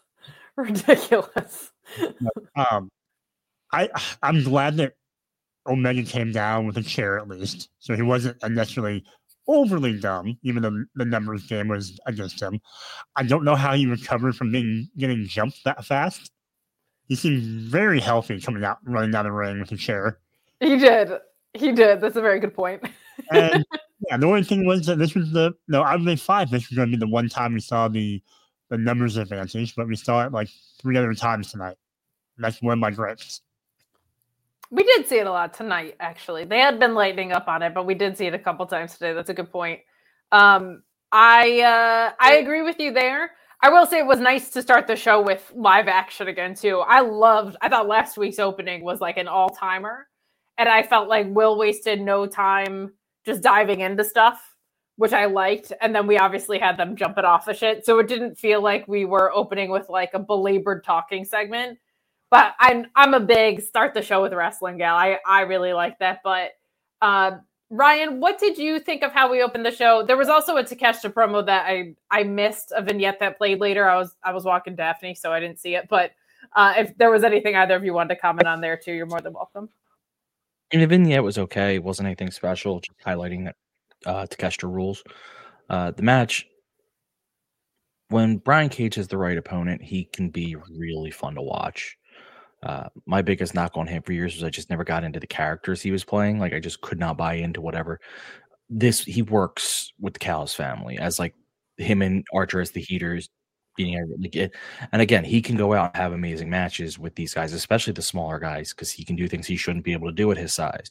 I'm glad that Omega came down with a chair at least, so he wasn't necessarily overly dumb, even though the numbers game was against him. I don't know how he recovered from getting jumped that fast. He seemed very healthy coming out, running down the ring with a chair. He did. That's a very good point. And yeah, the only thing was that this was out of the 5, this was going to be the one time we saw the numbers advantage, but we saw it like 3 other times tonight. That's one of my gripes. We did see it a lot tonight, actually. They had been lightening up on it, but we did see it a couple times today. That's a good point. I agree with you there. I will say it was nice to start the show with live action again, too. I thought last week's opening was like an all-timer. And I felt like Will wasted no time just diving into stuff, which I liked. And then we obviously had them jumping off of shit. So it didn't feel like we were opening with like a belabored talking segment. But I'm a big start the show with wrestling gal. I really like that. But Ryan, what did you think of how we opened the show? There was also a Takeshita promo that I missed, a vignette that played later. I was walking Daphne, so I didn't see it. But if there was anything either of you wanted to comment on there too, you're more than welcome. And the vignette was okay. It wasn't anything special, just highlighting that Takeshita rules. The match, when Brian Cage has the right opponent, he can be really fun to watch. My biggest knock on him for years was I just never got into the characters he was playing. Like, I just could not buy into whatever. He works with the Callis family as like him and Archer as the heaters. And again, he can go out and have amazing matches with these guys, especially the smaller guys, because he can do things he shouldn't be able to do at his size.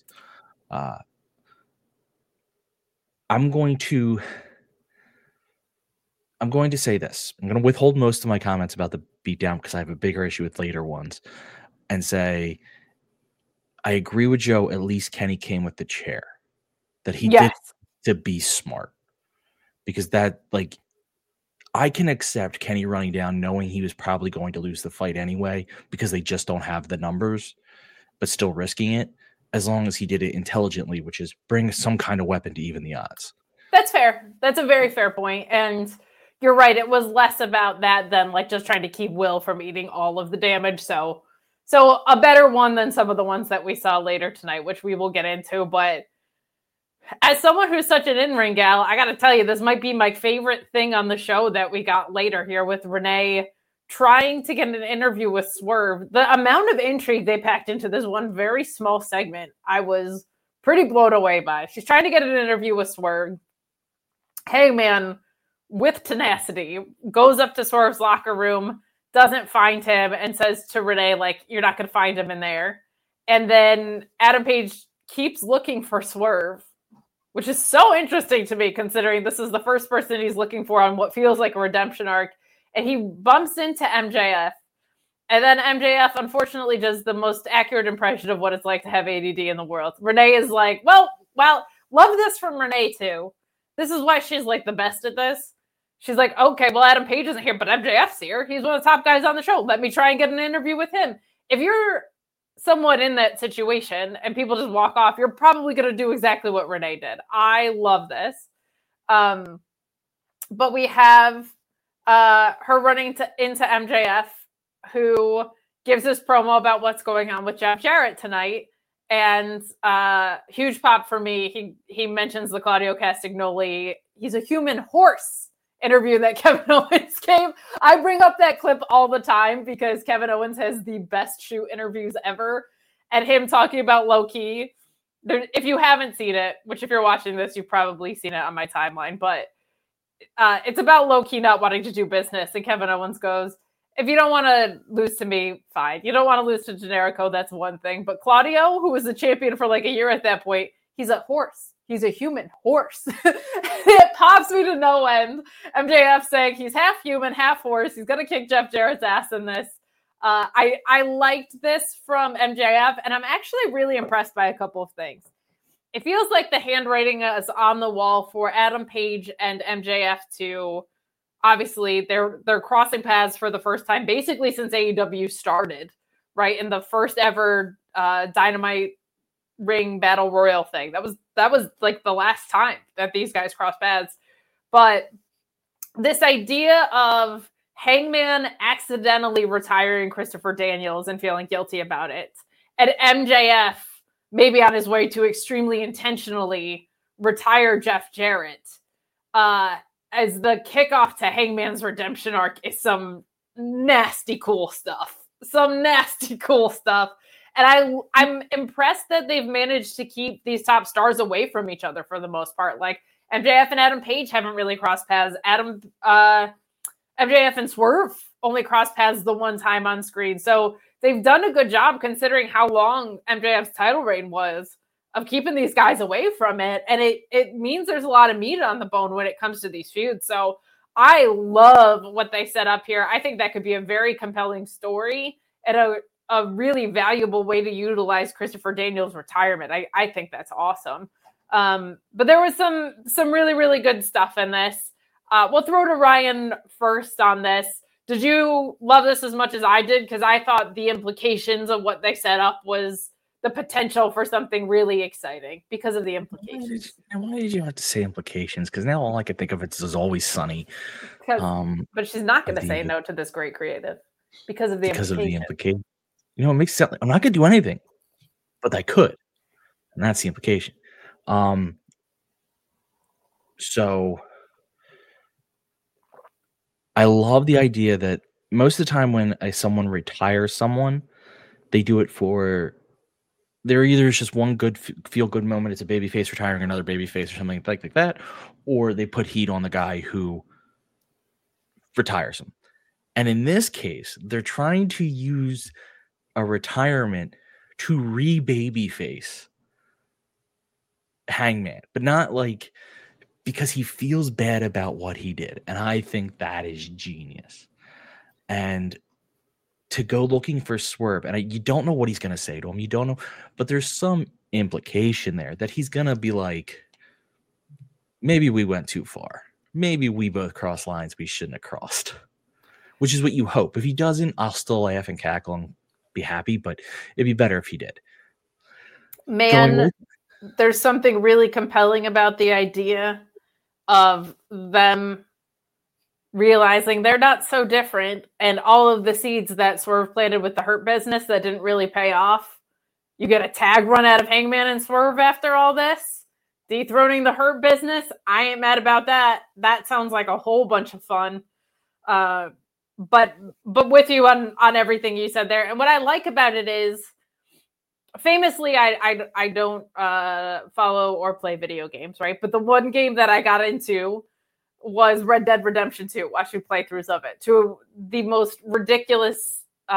I'm going to say this. I'm going to withhold most of my comments about the beatdown because I have a bigger issue with later ones, and say I agree with Joe. At least Kenny came with the chair, that he did to be smart, because that, like, I can accept Kenny running down knowing he was probably going to lose the fight anyway because they just don't have the numbers, but still risking it, as long as he did it intelligently, which is bring some kind of weapon to even the odds. That's fair. That's a very fair point. And you're right. It was less about that than like just trying to keep Will from eating all of the damage. So a better one than some of the ones that we saw later tonight, which we will get into. But as someone who's such an in-ring gal, I got to tell you, this might be my favorite thing on the show that we got later here with Renee trying to get an interview with Swerve. The amount of intrigue they packed into this one very small segment, I was pretty blown away by. She's trying to get an interview with Swerve. Hangman, with tenacity, goes up to Swerve's locker room, doesn't find him, and says to Renee, like, you're not going to find him in there. And then Adam Page keeps looking for Swerve, which is so interesting to me, considering this is the first person he's looking for on what feels like a redemption arc. And he bumps into MJF. And then MJF, unfortunately, does the most accurate impression of what it's like to have ADD in the world. Renee is like, well, love this from Renee, too. This is why she's, like, the best at this. She's like, okay, well, Adam Page isn't here, but MJF's here. He's one of the top guys on the show. Let me try and get an interview with him. If you're somewhat in that situation and people just walk off, you're probably going to do exactly what Renee did. I love this. But we have her running into MJF, who gives this promo about what's going on with Jeff Jarrett tonight. And huge pop for me. He mentions the Claudio Castagnoli, he's a human horse interview that Kevin Owens gave. I bring up that clip all the time because Kevin Owens has the best shoot interviews ever. And him talking about Low Ki. If you haven't seen it, which if you're watching this, you've probably seen it on my timeline, but it's about Low Ki not wanting to do business. And Kevin Owens goes, if you don't want to lose to me, fine. You don't want to lose to Generico, that's one thing. But Claudio, who was the champion for like a year at that point, he's a horse. He's a human horse. It pops me to no end. MJF saying he's half human, half horse. He's going to kick Jeff Jarrett's ass in this. I liked this from MJF, and I'm actually really impressed by a couple of things. It feels like the handwriting is on the wall for Adam Page and MJF to, obviously, they're crossing paths for the first time, basically since AEW started, right? In the first ever Dynamite Ring Battle Royal thing. That was like the last time that these guys crossed paths. But this idea of Hangman accidentally retiring Christopher Daniels and feeling guilty about it, and MJF maybe on his way to extremely intentionally retire Jeff Jarrett as the kickoff to Hangman's redemption arc is some nasty cool stuff. And I'm impressed that they've managed to keep these top stars away from each other for the most part. Like MJF and Adam Page haven't really crossed paths. MJF and Swerve only crossed paths the one time on screen. So they've done a good job considering how long MJF's title reign was of keeping these guys away from it. And it means there's a lot of meat on the bone when it comes to these feuds. So I love what they set up here. I think that could be a very compelling story and a really valuable way to utilize Christopher Daniels' retirement. I think that's awesome. But there was some really, really good stuff in this. We'll throw to Ryan first on this. Did you love this as much as I did? Because I thought the implications of what they set up was the potential for something really exciting because of the implications. Why did you have to say implications? Because now all I can think of is Always Sunny. But she's not going to say no to this great creative because of the implication. You know, it makes sense. I'm not going to do anything, but I could. And that's the implication. So I love the idea that most of the time when someone retires someone, they do it for... There either is just one good feel-good moment. It's a babyface retiring another babyface or something like that. Or they put heat on the guy who retires him. And in this case, they're trying to use a retirement to re-babyface Hangman. But not like because he feels bad about what he did. And I think that is genius. And to go looking for Swerve, and you don't know what he's going to say to him. You don't know, but there's some implication there that he's going to be like, maybe we went too far. Maybe we both crossed lines we shouldn't have crossed, which is what you hope. If he doesn't, I'll still laugh and cackle and be happy, but it'd be better if he did. Man, there's something really compelling about the idea of them realizing they're not so different, and all of the seeds that Swerve planted with the Hurt Business that didn't really pay off. You get a tag run out of Hangman and Swerve after all this. Dethroning the Hurt Business, I ain't mad about that. That sounds like a whole bunch of fun. But with you on everything you said there. And what I like about it is, famously, I don't follow or play video games, right? But the one game that I got into was Red Dead Redemption 2, watching playthroughs of it, to the most ridiculous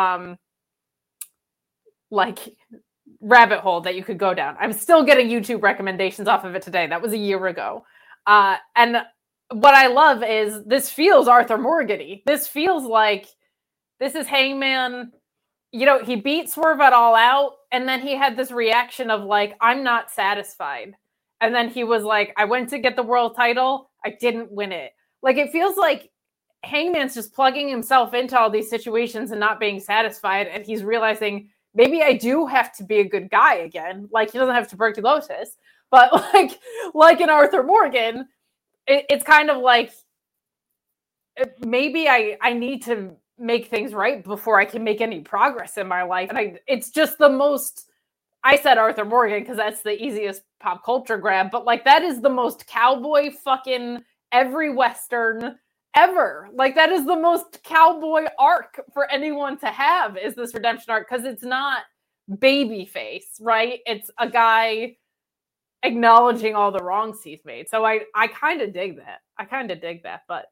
rabbit hole that you could go down. I'm still getting YouTube recommendations off of it today. That was a year ago. And what I love is this feels Arthur Morgan-y. This feels like this is Hangman. You know, he beat Swerve at All Out, and then he had this reaction of like, I'm not satisfied. And then he was like, I went to get the world title. I didn't win it. Like, it feels like Hangman's just plugging himself into all these situations and not being satisfied. And he's realizing, maybe I do have to be a good guy again. Like, he doesn't have tuberculosis, but like in Arthur Morgan, it's kind of like, maybe I need to make things right before I can make any progress in my life. And it's just the most, I said Arthur Morgan because that's the easiest pop culture grab, but like that is the most cowboy fucking every Western ever. Like that is the most cowboy arc for anyone to have, is this redemption arc, because it's not babyface, right? It's a guy acknowledging all the wrongs he's made. So I kind of dig that. But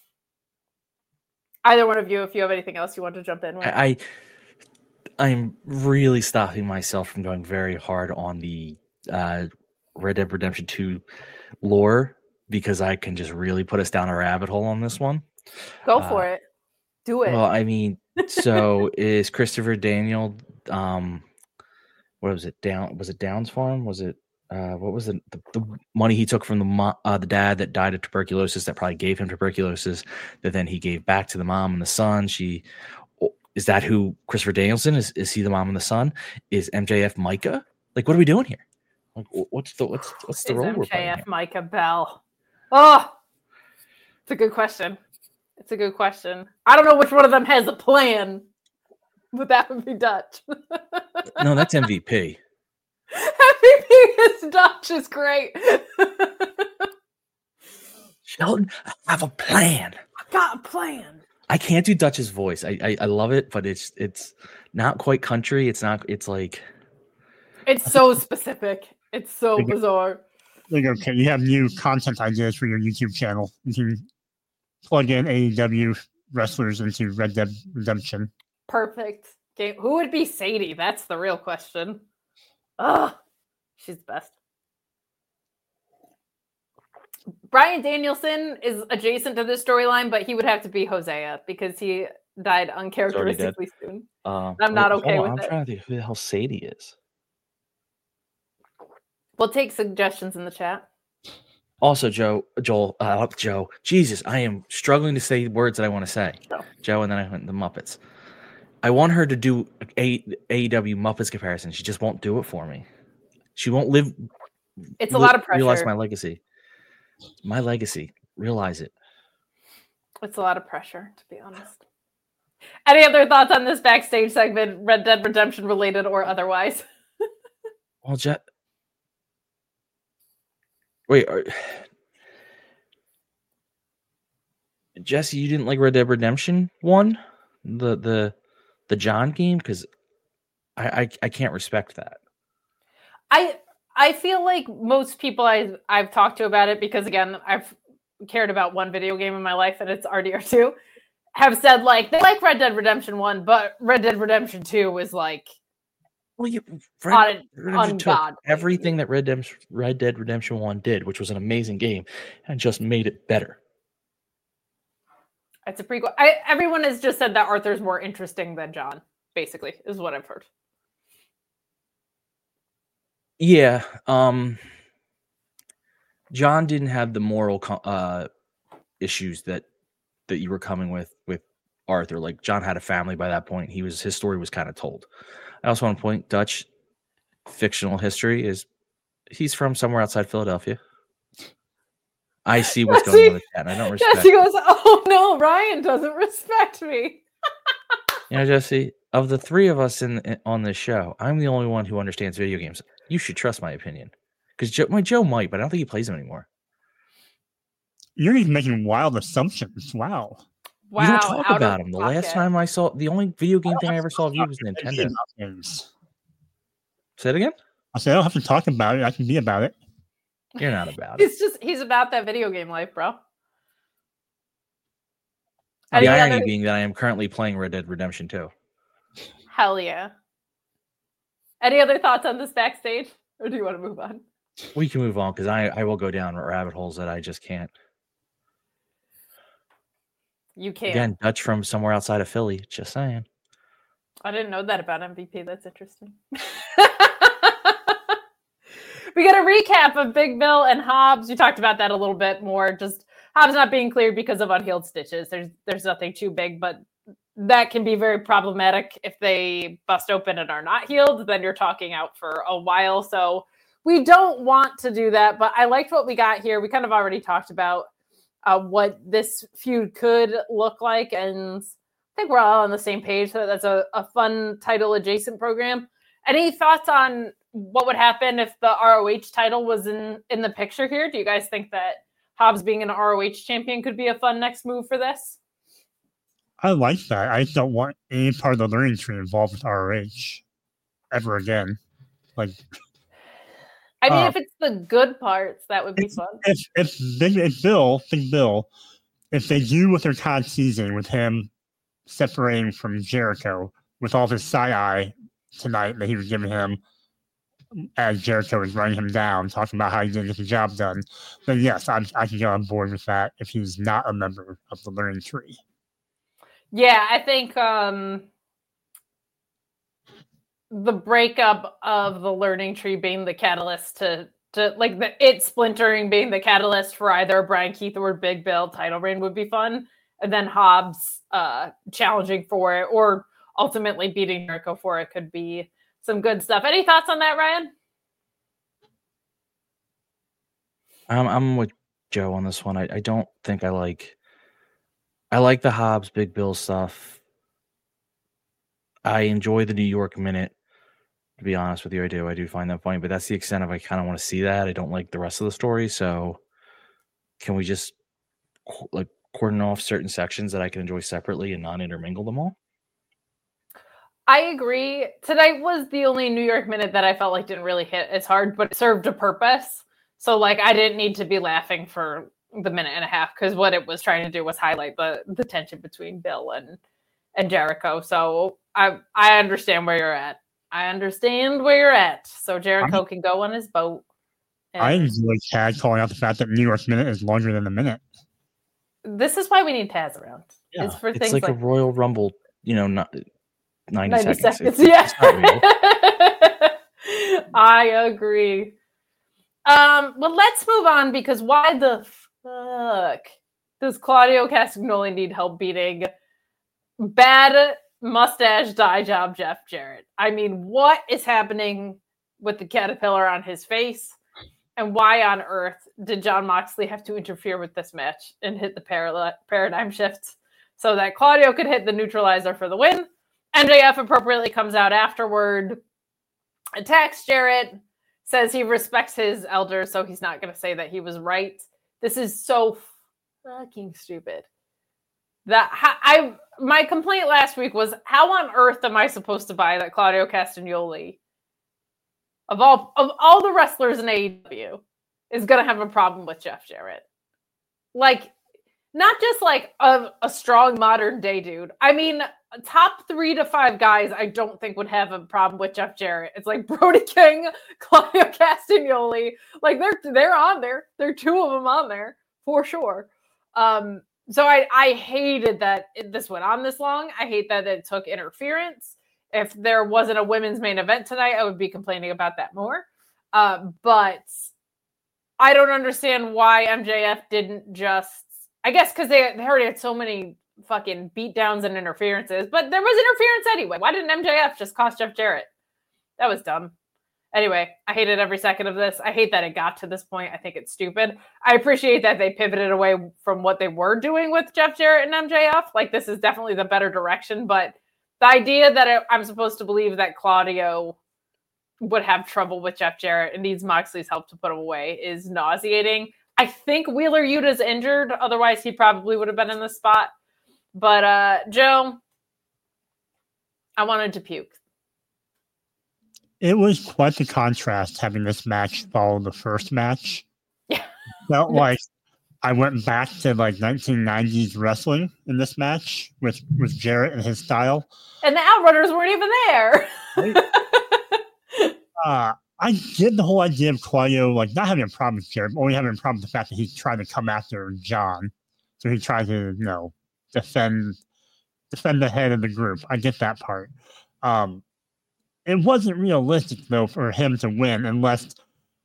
either one of you, if you have anything else you want to jump in with. I'm really stopping myself from going very hard on the Red Dead Redemption 2 lore, because I can just really put us down a rabbit hole on this one. Go for it. Do it. Well, I mean, so is Christopher Daniel, what was it? Was it Downs Farm? Was it, what was the money he took from the dad that died of tuberculosis, that probably gave him tuberculosis, that then he gave back to the mom and the son? Is that who Christopher Danielson is? Is he the mom and the son? Is MJF Micah? Like, what are we doing here? Like, what's the role we're playing here? MJF Micah Bell. Oh, it's a good question. I don't know which one of them has a plan, but that would be Dutch. No, that's MVP. MVP is Dutch is great. Shelton, I have a plan. I got a plan. I can't do Dutch's voice. I love it, but it's not quite country. It's like it's so specific. It's so bizarre. Okay, you have new content ideas for your YouTube channel. You can plug in AEW wrestlers into Red Dead Redemption. Perfect. Okay, who would be Sadie? That's the real question. Ugh, she's the best. Bryan Danielson is adjacent to this storyline, but he would have to be Hosea because he died uncharacteristically soon. I'm not okay with I'm it. trying to think who the hell Sadie is. We'll take suggestions in the chat. Also, Joel, Jesus, I am struggling to say words that I want to say. Joe, and then I went the Muppets. I want her to do AEW Muppets comparison. She just won't do it for me. She won't live. It's a lot of pressure. Realize my legacy. My legacy. Realize it. It's a lot of pressure, to be honest. Any other thoughts on this backstage segment, Red Dead Redemption related or otherwise? Well, wait, Jesse, you didn't like Red Dead Redemption 1? The John game? Because I can't respect that. I feel like most people I've talked to about it, because again, I've cared about one video game in my life and it's RDR2, have said like they like Red Dead Redemption 1, but Red Dead Redemption 2 was like Red Redemption took everything that Red Dead Redemption 1 did, which was an amazing game, and just made it better. It's a prequel. Everyone has just said that Arthur's more interesting than John, basically, is what I've heard. Yeah. John didn't have the moral issues that you were coming with Arthur. Like, John had a family by that point. His story was kind of told. I also want to point, Dutch fictional history is he's from somewhere outside Philadelphia. I see what's going on with that, and I don't respect. Jesse goes, "Oh no, Ryan doesn't respect me." You know, Jesse, of the three of us on this show, I'm the only one who understands video games. You should trust my opinion, because Joe might, but I don't think he plays them anymore. You're even making wild assumptions. Wow. You don't talk about him. The last time I saw, the only video game thing I ever saw of you was Nintendo. Say it again? I said, I don't have to talk about it. I can be about it. You're not about it. He's about that video game life, bro. The irony being that I am currently playing Red Dead Redemption 2. Hell yeah. Any other thoughts on this backstage? Or do you want to move on? We can move on, because I will go down rabbit holes that I just can't. You can't. Again, Dutch from somewhere outside of Philly. Just saying. I didn't know that about MVP. That's interesting. We got a recap of Big Bill and Hobbs. We talked about that a little bit more. Just Hobbs not being cleared because of unhealed stitches. There's nothing too big, but that can be very problematic if they bust open and are not healed. Then you're talking out for a while. So we don't want to do that. But I liked what we got here. We kind of already talked about what this feud could look like, and I think we're all on the same page. So that's a fun title adjacent program. Any thoughts on what would happen if the ROH title was in the picture here? Do you guys think that Hobbs being an ROH champion could be a fun next move for this? I like that. I don't want any part of the learning tree involved with ROH ever again. Like, I mean, if it's the good parts, that would be fun. If Big Bill, if they do with their COD season with him separating from Jericho with all this side eye tonight that he was giving him as Jericho was running him down, talking about how he didn't get the job done, then yes, I can get on board with that if he's not a member of the learning tree. Yeah, I think the breakup of the learning tree being the catalyst to like it splintering being the catalyst for either Brian Keith or Big Bill title reign would be fun. And then Hobbs challenging for it or ultimately beating Jericho for it could be some good stuff. Any thoughts on that, Ryan? I'm with Joe on this one. I don't think I like the Hobbs Big Bill stuff. I enjoy the New York Minute. To be honest with you, I do find that funny, but that's the extent of I kind of want to see that. I don't like the rest of the story. So can we just like cordon off certain sections that I can enjoy separately and not intermingle them all? I agree. Tonight was the only New York Minute that I felt like didn't really hit as hard, but it served a purpose. So like I didn't need to be laughing for the minute and a half because what it was trying to do was highlight the tension between Bill and Jericho. So I understand where you're at. So Jericho can go on his boat. I And enjoy Chad calling out the fact that New York Minute is longer than the minute. this is why we need Taz around. Yeah, It's for it's things like like a Royal Rumble, not 90 seconds. seconds. It's not real. I agree. Well, let's move on because why the fuck does Claudio Castagnoli need help beating bad mustache dye job Jeff Jarrett? I mean, what is happening with the caterpillar on his face? And why on earth did Jon Moxley have to interfere with this match and hit the paradigm shift so that Claudio could hit the neutralizer for the win? MJF appropriately comes out afterward, attacks Jarrett, says he respects his elders, so he's not going to say that he was right. This is so fucking stupid. My complaint last week was, how on earth am I supposed to buy that Claudio Castagnoli, of all the wrestlers in AEW, is going to have a problem with Jeff Jarrett? Like, not just like a strong modern day dude. I mean, top 3 to 5 guys I don't think would have a problem with Jeff Jarrett. It's like Brody King, Claudio Castagnoli. Like they're on there. There are 2 of them on there for sure. So I hated that this went on this long. I hate that it took interference. If there wasn't a women's main event tonight, I would be complaining about that more. But I don't understand why MJF didn't just, I guess because they already had so many fucking beatdowns and interferences, but there was interference anyway. Why didn't MJF just cost Jeff Jarrett? That was dumb. Anyway, I hated every second of this. I hate that it got to this point. I think it's stupid. I appreciate that they pivoted away from what they were doing with Jeff Jarrett and MJF. Like, this is definitely the better direction, but the idea that I'm supposed to believe that Claudio would have trouble with Jeff Jarrett and needs Moxley's help to put him away is nauseating. I think Wheeler Yuta's injured. Otherwise, he probably would have been in the spot. But, Joe, I wanted to puke. It was quite the contrast having this match follow the first match. Yeah. Felt like I went back to like 1990s wrestling in this match with Jarrett and his style. And the Outrunners weren't even there. I get the whole idea of Claudio like not having a problem with Jarrett, but only having a problem with the fact that he's trying to come after John. So he tried to, defend the head of the group. I get that part. It wasn't realistic though for him to win unless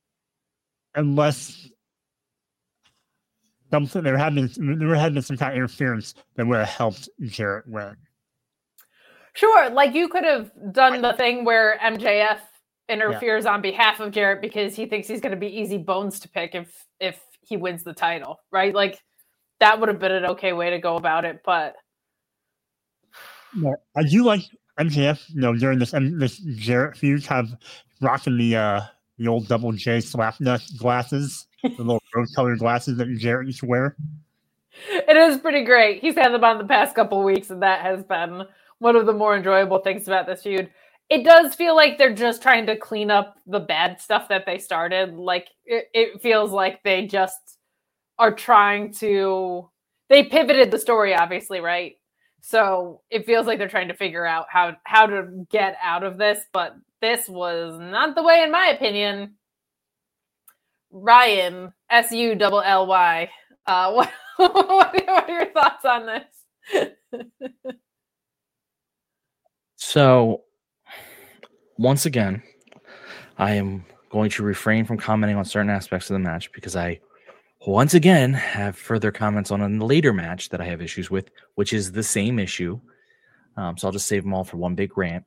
something there had been some kind of interference that would have helped Jarrett win. Sure, like you could have done the thing where MJF interferes on behalf of Jarrett because he thinks he's going to be easy bones to pick if he wins the title, right? Like that would have been an okay way to go about it, but I do like MJF, during this Jarrett feud, kind of rocking the old Double J slapnut glasses, the little rose-colored glasses that Jarrett used to wear. It is pretty great. He's had them on the past couple weeks, and that has been one of the more enjoyable things about this feud. It does feel like they're just trying to clean up the bad stuff that they started. Like it feels like they just are trying to. They pivoted the story, obviously, right? So it feels like they're trying to figure out how to get out of this, but this was not the way, in my opinion. Ryan, SULLY. What are your thoughts on this? So, once again, I am going to refrain from commenting on certain aspects of the match because I, once again, have further comments on a later match that I have issues with, which is the same issue. So I'll just save them all for one big rant.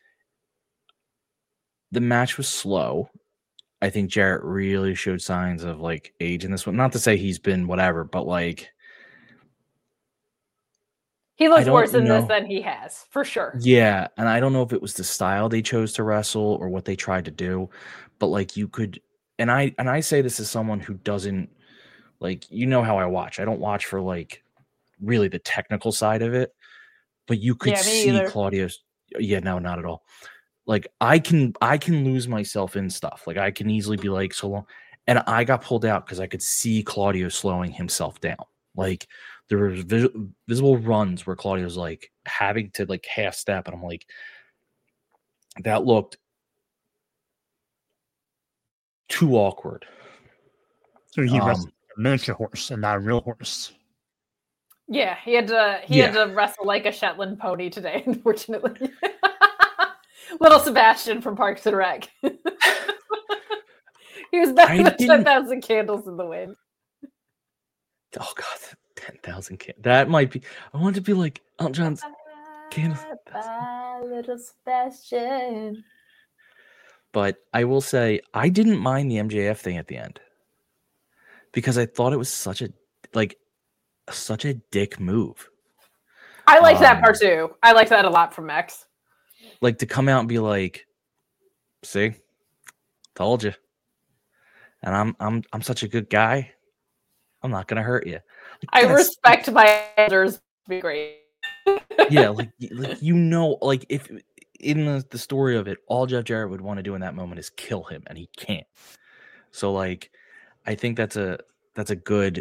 The match was slow. I think Jarrett really showed signs of like age in this one. Not to say he's been whatever, but like he looks worse in this than he has, for sure. Yeah, and I don't know if it was the style they chose to wrestle or what they tried to do, but like you could, and I say this as someone who doesn't like, how I watch. I don't watch for like really the technical side of it, but you could see Claudio's. Yeah, no, not at all. Like I can lose myself in stuff. Like I can easily be like so long, and I got pulled out because I could see Claudio slowing himself down. Like there were visible runs where Claudio's like having to like half step, and I'm like, that looked too awkward. So he wrestled a miniature horse and not a real horse. Yeah, he had to wrestle like a Shetland pony today, unfortunately. Little Sebastian from Parks and Rec. He was better than 10,000 Candles in the Wind. Oh God, 10,000 candles. That might be. I want to be like Elton John's Candles. Little Sebastian. But I will say, I didn't mind the MJF thing at the end because I thought it was such a dick move. I liked that part too. I liked that a lot from X. Like to come out and be like, "See, told you," and I'm such a good guy. I'm not gonna hurt you. Like, I respect my elders. Be great. Yeah, like if in the story of it, all Jeff Jarrett would want to do in that moment is kill him, and he can't. So like, I think that's a good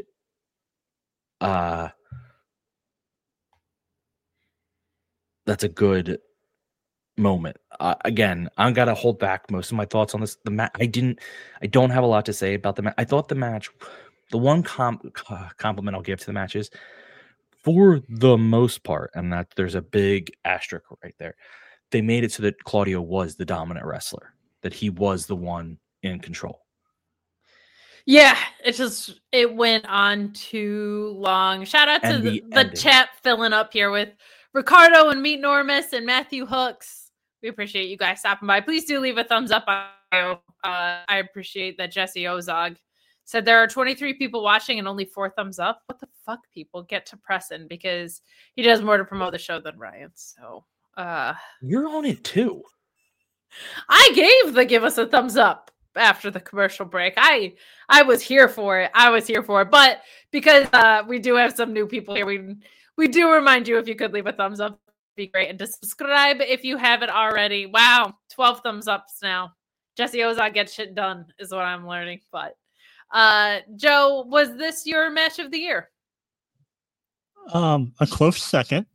moment. Again, I'm gotta hold back most of my thoughts on this. The match, I don't have a lot to say about the match. I thought the match, the one compliment I'll give to the match is, for the most part, and that there's a big asterisk right there, they made it so that Claudio was the dominant wrestler, that he was the one in control. Yeah, it went on too long. Shout out to the chat filling up here with Ricardo and Meet Normus and Matthew Hooks. We appreciate you guys stopping by. Please do leave a thumbs up. I appreciate that Jesse Ozog said there are 23 people watching and only 4 thumbs up. What the fuck, people? Get to pressing because he does more to promote the show than Ryan. So you're on it too. I give us a thumbs up after the commercial break. I was here for it. But because we do have some new people here, we do remind you, if you could leave a thumbs up, be great, and to subscribe if you haven't already. Wow, 12 thumbs ups now. Jesse Ozog gets shit done is what I'm learning. But Joe, was this your match of the year? A close second.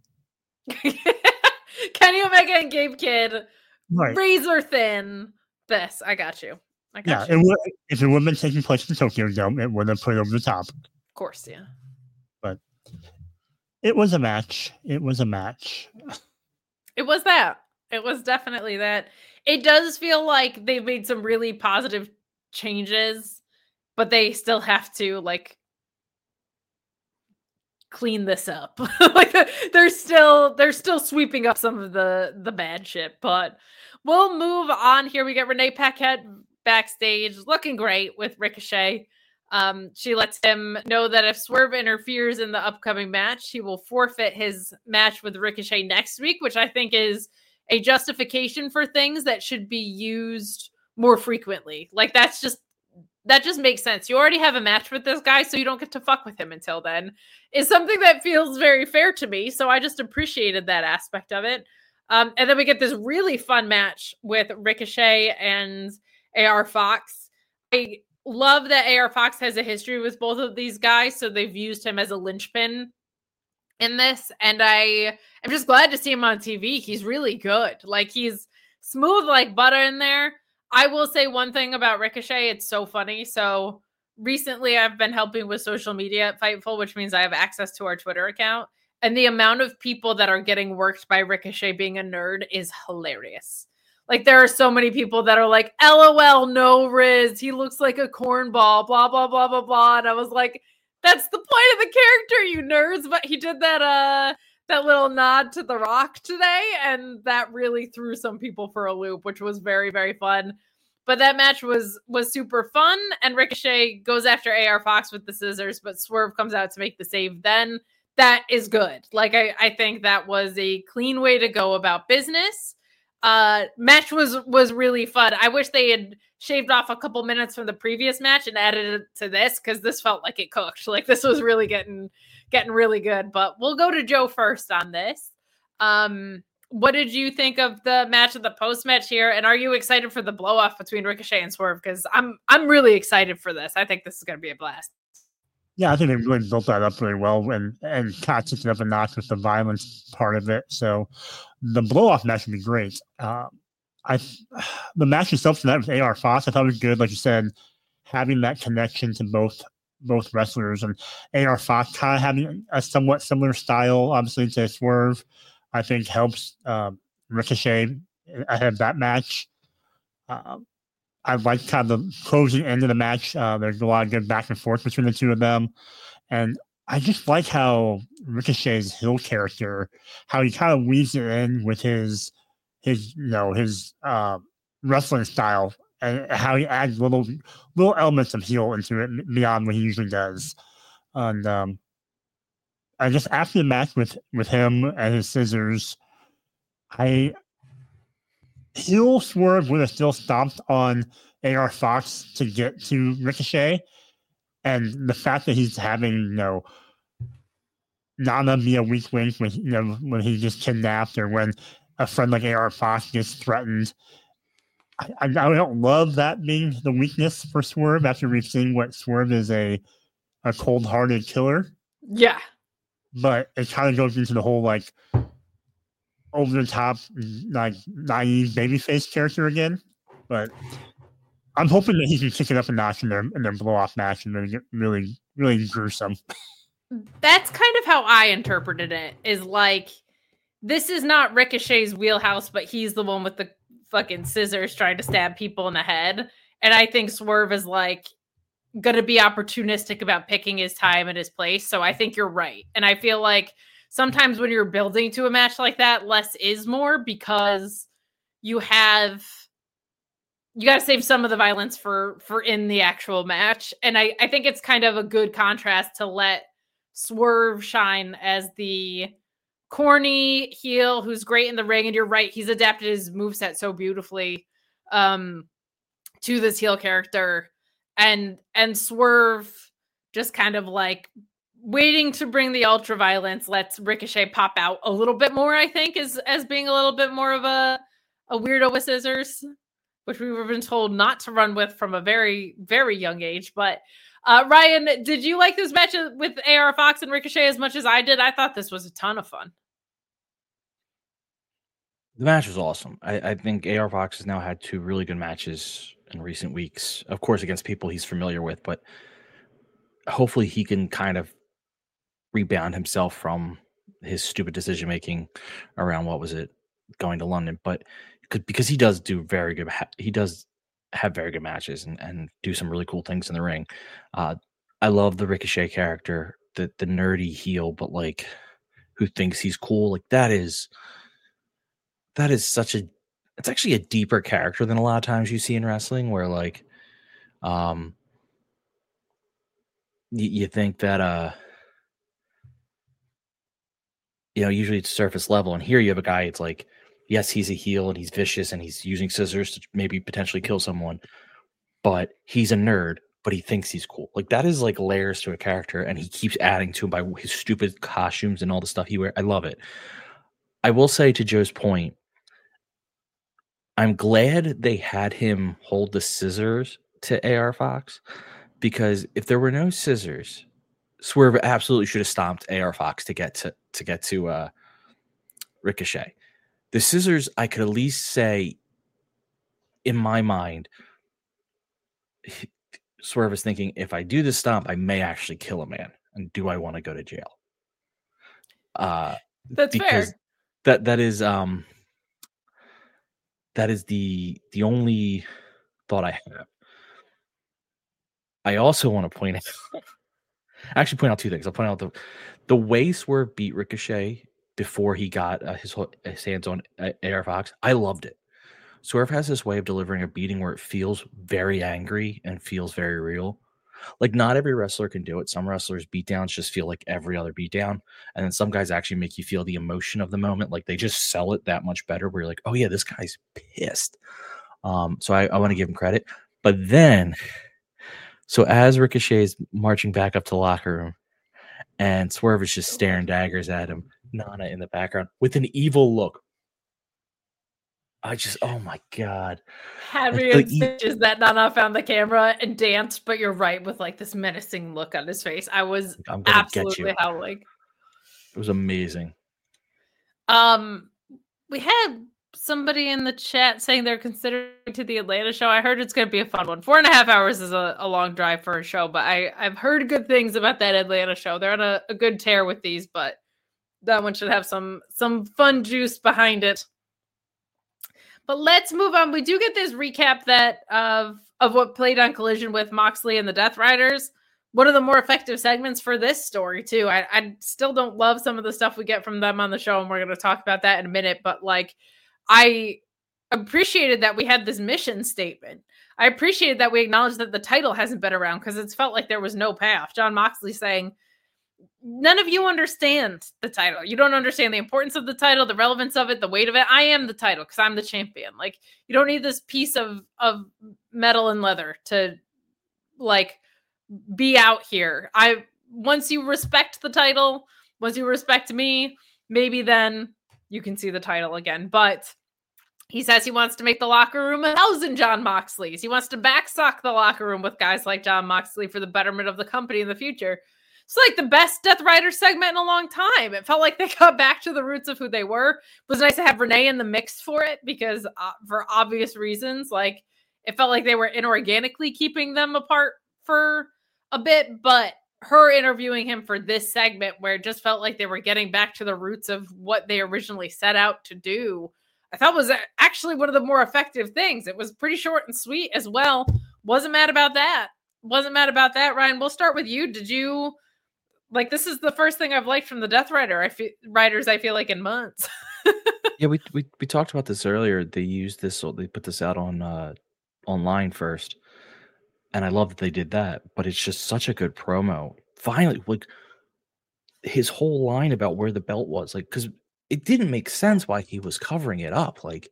Kenny Omega and Gabe Kidd, right. Razor thin. This, I got you. Yeah, if it would have been taking place in Tokyo Dome, it would have put it over the top. Of course, yeah. But it was a match. It was that. It was definitely that. It does feel like they've made some really positive changes, but they still have to clean this up. They're still sweeping up some of the bad shit, but we'll move on here. We get Renee Paquette backstage looking great with Ricochet. She lets him know that if Swerve interferes in the upcoming match, he will forfeit his match with Ricochet next week, which I think is a justification for things that should be used more frequently. That just makes sense. You already have a match with this guy, so you don't get to fuck with him until then. Is something that feels very fair to me, so I just appreciated that aspect of it. And then we get this really fun match with Ricochet and AR Fox. I love that AR Fox has a history with both of these guys, so they've used him as a linchpin in this, and I'm just glad to see him on TV. He's really good. He's smooth like butter in there. I will say one thing about Ricochet. It's so funny. So recently I've been helping with social media at Fightful, which means I have access to our Twitter account. And the amount of people that are getting worked by Ricochet being a nerd is hilarious. There are so many people that are like, LOL, no Riz. He looks like a cornball, blah, blah, blah, blah, blah. And I was like, that's the point of the character, you nerds. But he did that little nod to The Rock today, and that really threw some people for a loop, which was very, very fun. But that match was super fun, and Ricochet goes after AR Fox with the scissors, but Swerve comes out to make the save then. That is good. I think that was a clean way to go about business. Match was really fun. I wish they had shaved off a couple minutes from the previous match and added it to this, because this felt like it cooked. This was really getting really good. But we'll go to Joe first on this. What did you think of the match and the post match here? And are you excited for the blow off between Ricochet and Swerve? Because I'm really excited for this. I think this is going to be a blast. Yeah, I think they really built that up really well and took it up a notch with the violence part of it. So the blow off match would be great. The match itself tonight with AR Fox, I thought it was good. Like you said, having that connection to both wrestlers, and AR Fox kind of having a somewhat similar style, obviously, to Swerve, I think helps Ricochet ahead of that match. I like kind of the closing end of the match. There's a lot of good back and forth between the two of them. And I just like how Ricochet's heel character, how he kind of weaves it in with his wrestling style, and how he adds little elements of heel into it beyond what he usually does. And I just after the match with him and his scissors, heel Swerve would have still stomped on AR Fox to get to Ricochet, and the fact that he's having Nana be a weak link when he gets kidnapped, or when a friend like AR Fox gets threatened. I don't love that being the weakness for Swerve after we've seen what Swerve is a cold-hearted killer. Yeah. But it kind of goes into the whole over-the-top, naive babyface character again. But I'm hoping that he can kick it up a notch in their blow-off match and then get really, really gruesome. That's kind of how I interpreted it, is this is not Ricochet's wheelhouse, but he's the one with the fucking scissors trying to stab people in the head. And I think Swerve is gonna be opportunistic about picking his time and his place. So I think you're right. And I feel like sometimes when you're building to a match like that, less is more, because you got to save some of the violence for in the actual match. And I think it's kind of a good contrast to let Swerve shine as the corny heel who's great in the ring. And you're right, he's adapted his moveset so beautifully to this heel character. And Swerve just kind of waiting to bring the ultra violence lets Ricochet pop out a little bit more, I think, as being a little bit more of a weirdo with scissors, which we were been told not to run with from a very, very young age. But Ryan, did you like this match with AR Fox and Ricochet as much as I did? I thought this was a ton of fun. The match was awesome. I think AR Fox has now had 2 really good matches in recent weeks, of course, against people he's familiar with, but hopefully he can kind of rebound himself from his stupid decision making around going to London. But because he does do very good, he does have very good matches and do some really cool things in the ring. I love the Ricochet character, the nerdy heel, but who thinks he's cool. That is such it's actually a deeper character than a lot of times you see in wrestling, where you think that usually it's surface level, and here you have a guy, it's yes, he's a heel and he's vicious and he's using scissors to maybe potentially kill someone, but he's a nerd, but he thinks he's cool. That is layers to a character, and he keeps adding to him by his stupid costumes and all the stuff he wears. I love it. I will say, to Joe's point, I'm glad they had him hold the scissors to AR Fox, because if there were no scissors, Swerve absolutely should have stomped AR Fox to get to Ricochet. The scissors, I could at least say, in my mind, Swerve is thinking, if I do this stomp, I may actually kill a man, and do I want to go to jail? That's fair. That is the only thought I have. I also want to point out 2 things. I'll point out the way Swerve beat Ricochet before he got his hands on AR Fox. I loved it. Swerve has this way of delivering a beating where it feels very angry and feels very real. Not every wrestler can do it. Some wrestlers' beatdowns just feel like every other beatdown. And then some guys actually make you feel the emotion of the moment. They just sell it that much better, where you're like, oh yeah, this guy's pissed. So I want to give him credit. But then, so as Ricochet is marching back up to the locker room, and Swerve is just staring daggers at him, Nana in the background with an evil look. Oh my God. Having stitches that Nana found the camera and danced, but you're right, with this menacing look on his face. I was absolutely howling. It was amazing. We had somebody in the chat saying they're considering to the Atlanta show. I heard it's going to be a fun one. 4.5 hours is a long drive for a show, but I've heard good things about that Atlanta show. They're on a good tear with these, but that one should have some fun juice behind it. But let's move on. We do get this recap that of what played on Collision with Moxley and the Death Riders. One of the more effective segments for this story, too. I still don't love some of the stuff we get from them on the show, and we're going to talk about that in a minute. But, like, I appreciated that we had this mission statement. I appreciated that we acknowledged that the title hasn't been around because it's felt like there was no payoff. Jon Moxley saying, none of you understand the title. You don't understand the importance of the title, the relevance of it, the weight of it. I am the title because I'm the champion. Like, you don't need this piece of metal and leather to, like, be out here. Once you respect the title, once you respect me, maybe then you can see the title again. But he says he wants to make the locker room 1,000 Jon Moxleys. He wants to backstock the locker room with guys like Jon Moxley for the betterment of the company in the future. It's like the best Death Rider segment in a long time. It felt like they got back to the roots of who they were. It was nice to have Renee in the mix for it because for obvious reasons, like it felt like they were inorganically keeping them apart for a bit, but her interviewing him for this segment where it just felt like they were getting back to the roots of what they originally set out to do, I thought was actually one of the more effective things. It was pretty short and sweet as well. Wasn't mad about that. Ryan, we'll start with you. Did you like, this is the first thing I've liked from the Death Rider Riders, I feel like, in months. Yeah, we talked about this earlier. They used this, so they put this out on online first. And I love that they did that, but it's just such a good promo. Finally, like his whole line about where the belt was, like, because it didn't make sense why he was covering it up. Like,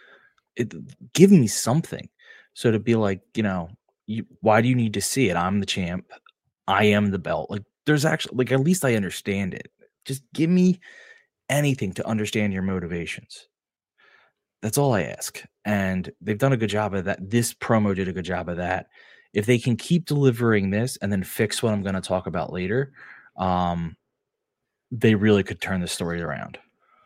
give me something. So to be like, why do you need to see it? I'm the champ. I am the belt. Like, there's actually, like, at least I understand it. Just give me anything to understand your motivations. That's all I ask. And they've done a good job of that. This promo did a good job of that. If they can keep delivering this and then fix what I'm going to talk about later, they really could turn the story around.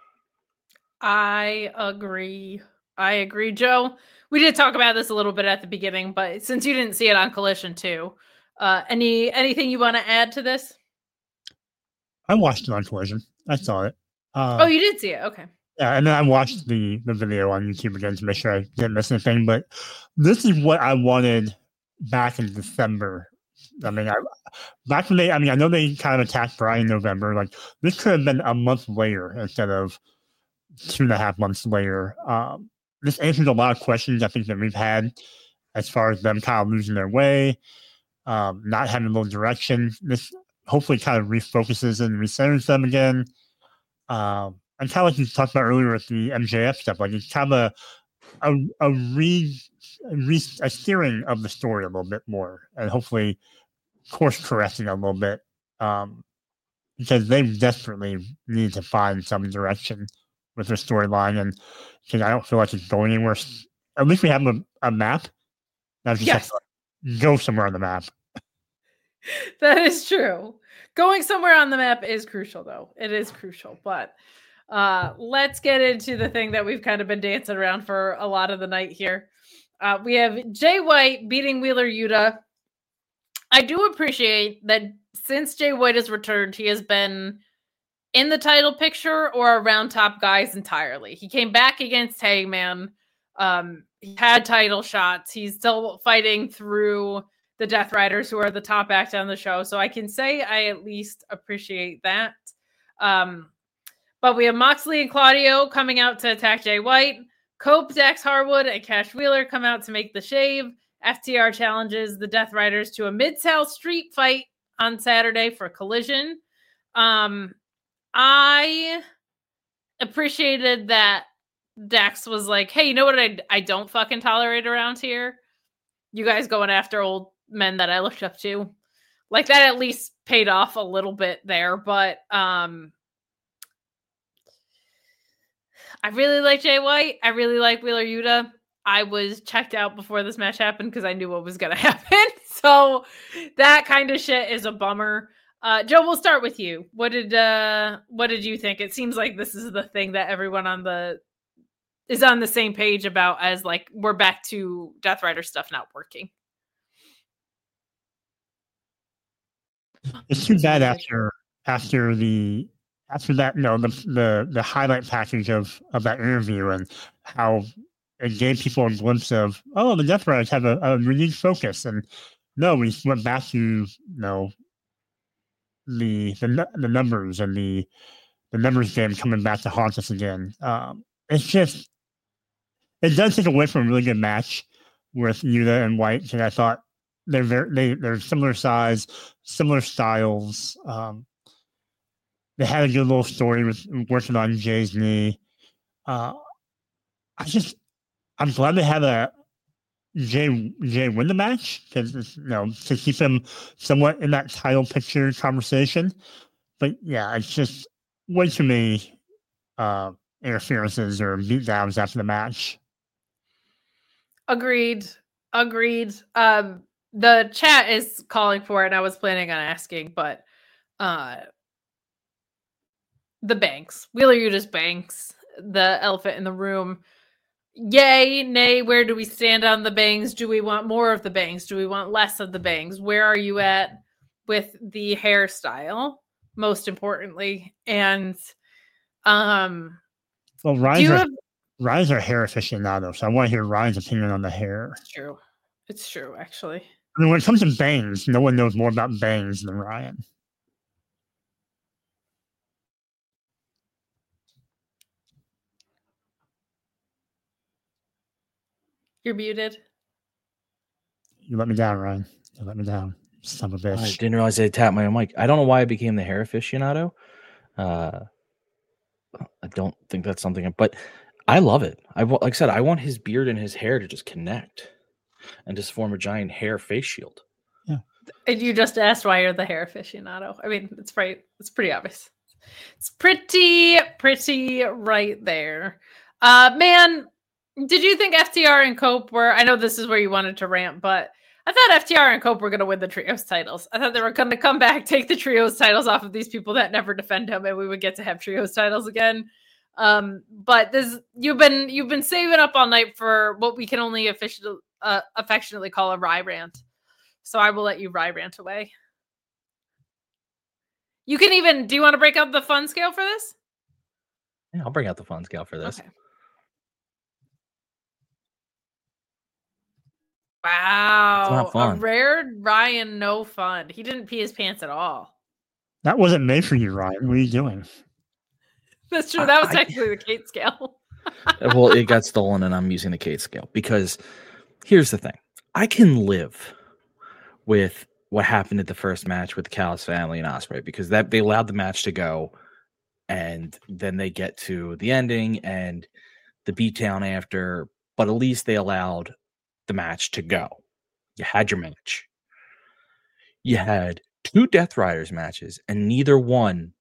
I agree. Joe, we did talk about this a little bit at the beginning, but since you didn't see it on Collision too, anything you want to add to this? I watched it on Collision. I saw it. Oh, you did see it? Okay. Yeah, and then I watched the video on YouTube again to make sure I didn't miss anything. But this is what I wanted back in December. I mean, back when I know they kind of attacked Bryan in November. Like, this could have been a month later instead of 2.5 months later. This answers a lot of questions I think that we've had as far as them kind of losing their way, not having a little direction. This hopefully kind of refocuses and recenters them again. And kind of like you talked about earlier with the MJF stuff, like it's kind of a steering of the story a little bit more, and hopefully course correcting a little bit, because they desperately need to find some direction with their storyline, and because I don't feel like it's going anywhere. At least we have a map. Now just have to go somewhere on the map. That is true. Going somewhere on the map is crucial, though. It is crucial, but let's get into the thing that we've kind of been dancing around for a lot of the night here. We have Jay White beating Wheeler Yuta. I do appreciate that since Jay White has returned, he has been in the title picture or around top guys entirely. He came back against Hangman. He had title shots. He's still fighting through the Death Riders, who are the top act on the show. So I can say I at least appreciate that. But we have Moxley and Claudio coming out to attack Jay White. Cope, Dax Harwood, and Cash Wheeler come out to make the shave. FTR challenges the Death Riders to a Mid-South Street fight on Saturday for Collision. I appreciated that Dax was like, hey, you know what I don't fucking tolerate around here? You guys going after old men that I looked up to. Like, that at least paid off a little bit there, but I really like Jay White. I really like Wheeler Yuta. I was checked out before this match happened because I knew what was going to happen. So that kind of shit is a bummer. Joe, we'll start with you. What did you think? It seems like this is the thing that everyone on the is on the same page about as like we're back to Death Rider stuff not working. It's too bad after that, the highlight package of that interview and how it gave people a glimpse of, the Death Riders have a renewed focus, and no, we went back to the numbers and the numbers game coming back to haunt us again. It's just, it does take away from a really good match with Yuta and White, because I thought they're similar size, similar styles. They had a good little story with working on Jay's knee. I'm glad they had Jay win the match, because to keep him somewhat in that title picture conversation. But yeah, it's just way too many interferences or beatdowns after the match. Agreed. The chat is calling for it, and I was planning on asking, but the banks. Wheeler Yuta's banks, the elephant in the room. Yay, nay, where do we stand on the bangs? Do we want more of the bangs? Do we want less of the bangs? Where are you at with the hairstyle, most importantly? And well, Ryan's our hair aficionado, so I want to hear Ryan's opinion on the hair. It's true, actually. I mean, when it comes to bangs, no one knows more about bangs than Ryan. You're muted. You let me down, Ryan. You let me down. Son of a bitch. I didn't realize I tapped my mic. I don't know why I became the hair aficionado. I don't think that's something, but I love it. Like I said, I want his beard and his hair to just connect and just form a giant hair face shield. Yeah. And you just asked why you're the hair aficionado. I mean, it's pretty obvious. It's pretty right there. Man, did you think FTR and Cope were, I know this is where you wanted to rant, but I thought FTR and Cope were going to win the trios titles. I thought they were going to come back, take the trios titles off of these people that never defend them, and we would get to have trios titles again. But you've been saving up all night for what we can only affectionately call a Rye rant. So I will let you Rye rant away. You can even, do you want to break out the fun scale for this? Yeah, I'll bring out the fun scale for this. Okay. Wow. A rare Ryan no fun. He didn't pee his pants at all. That wasn't made for you, Ryan. What are you doing? That's true. That was technically the Kate scale. Well, it got stolen and I'm using the Kate scale because here's the thing. I can live with what happened at the first match with the Callis family and Ospreay because that they allowed the match to go and then they get to the ending and the beatdown after, but at least they allowed the match to go. You had your match. You had 2 Death Riders matches, and neither one,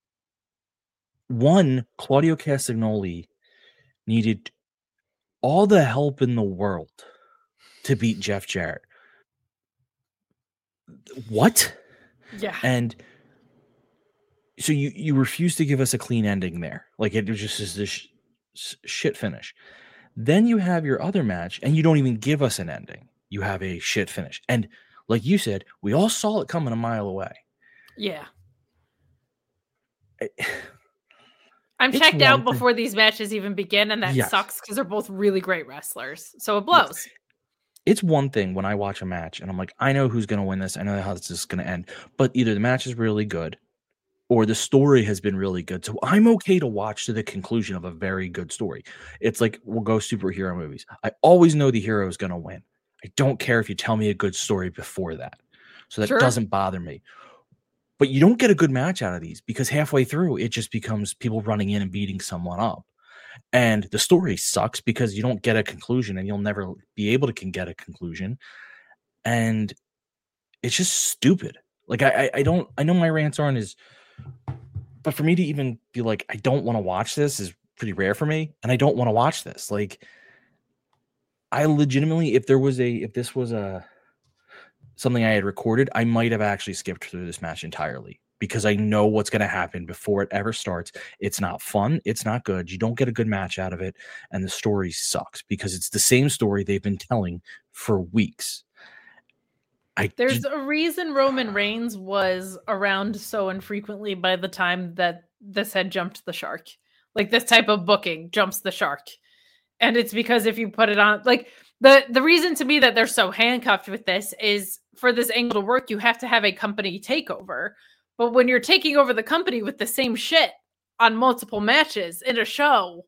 Claudio Castagnoli needed all the help in the world to beat Jeff Jarrett. What? Yeah. And so you refuse to give us a clean ending there. Like it just is this shit finish. Then you have your other match, and you don't even give us an ending. You have a shit finish. And like you said, we all saw it coming a mile away. Yeah. I'm checked out before these matches even begin, and that sucks because they're both really great wrestlers. So it blows. Yes. It's one thing when I watch a match, and I'm like, I know who's going to win this. I know how this is going to end. But either the match is really good, or the story has been really good. So I'm okay to watch to the conclusion of a very good story. It's like, we'll go superhero movies. I always know the hero is going to win. I don't care if you tell me a good story before that. So that doesn't bother me. But you don't get a good match out of these because halfway through, it just becomes people running in and beating someone up. And the story sucks because you don't get a conclusion and you'll never be able to get a conclusion. And it's just stupid. Like, I know my rants aren't as... But for me to even be like, I don't want to watch this is pretty rare for me. And I don't want to watch this. Like, I legitimately, if this was something I had recorded, I might have actually skipped through this match entirely because I know what's going to happen before it ever starts. It's not fun. It's not good. You don't get a good match out of it. And the story sucks because it's the same story they've been telling for weeks. There's a reason Roman Reigns was around so infrequently by the time that this had jumped the shark. Like, this type of booking jumps the shark. And it's because if you put it on, like, the reason to me that they're so handcuffed with this is for this angle to work, you have to have a company takeover. But when you're taking over the company with the same shit on multiple matches in a show,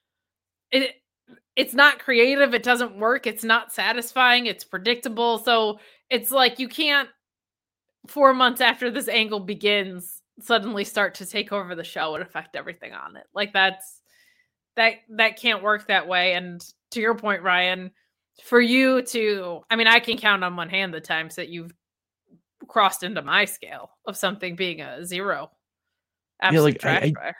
it's not creative. It doesn't work. It's not satisfying. It's predictable. So it's like you can't, 4 months after this angle begins, suddenly start to take over the show and affect everything on it. Like that can't work that way. And to your point, Ryan, for you to, I mean, I can count on one hand the times that you've crossed into my scale of something being a 0. Absolute trash fire.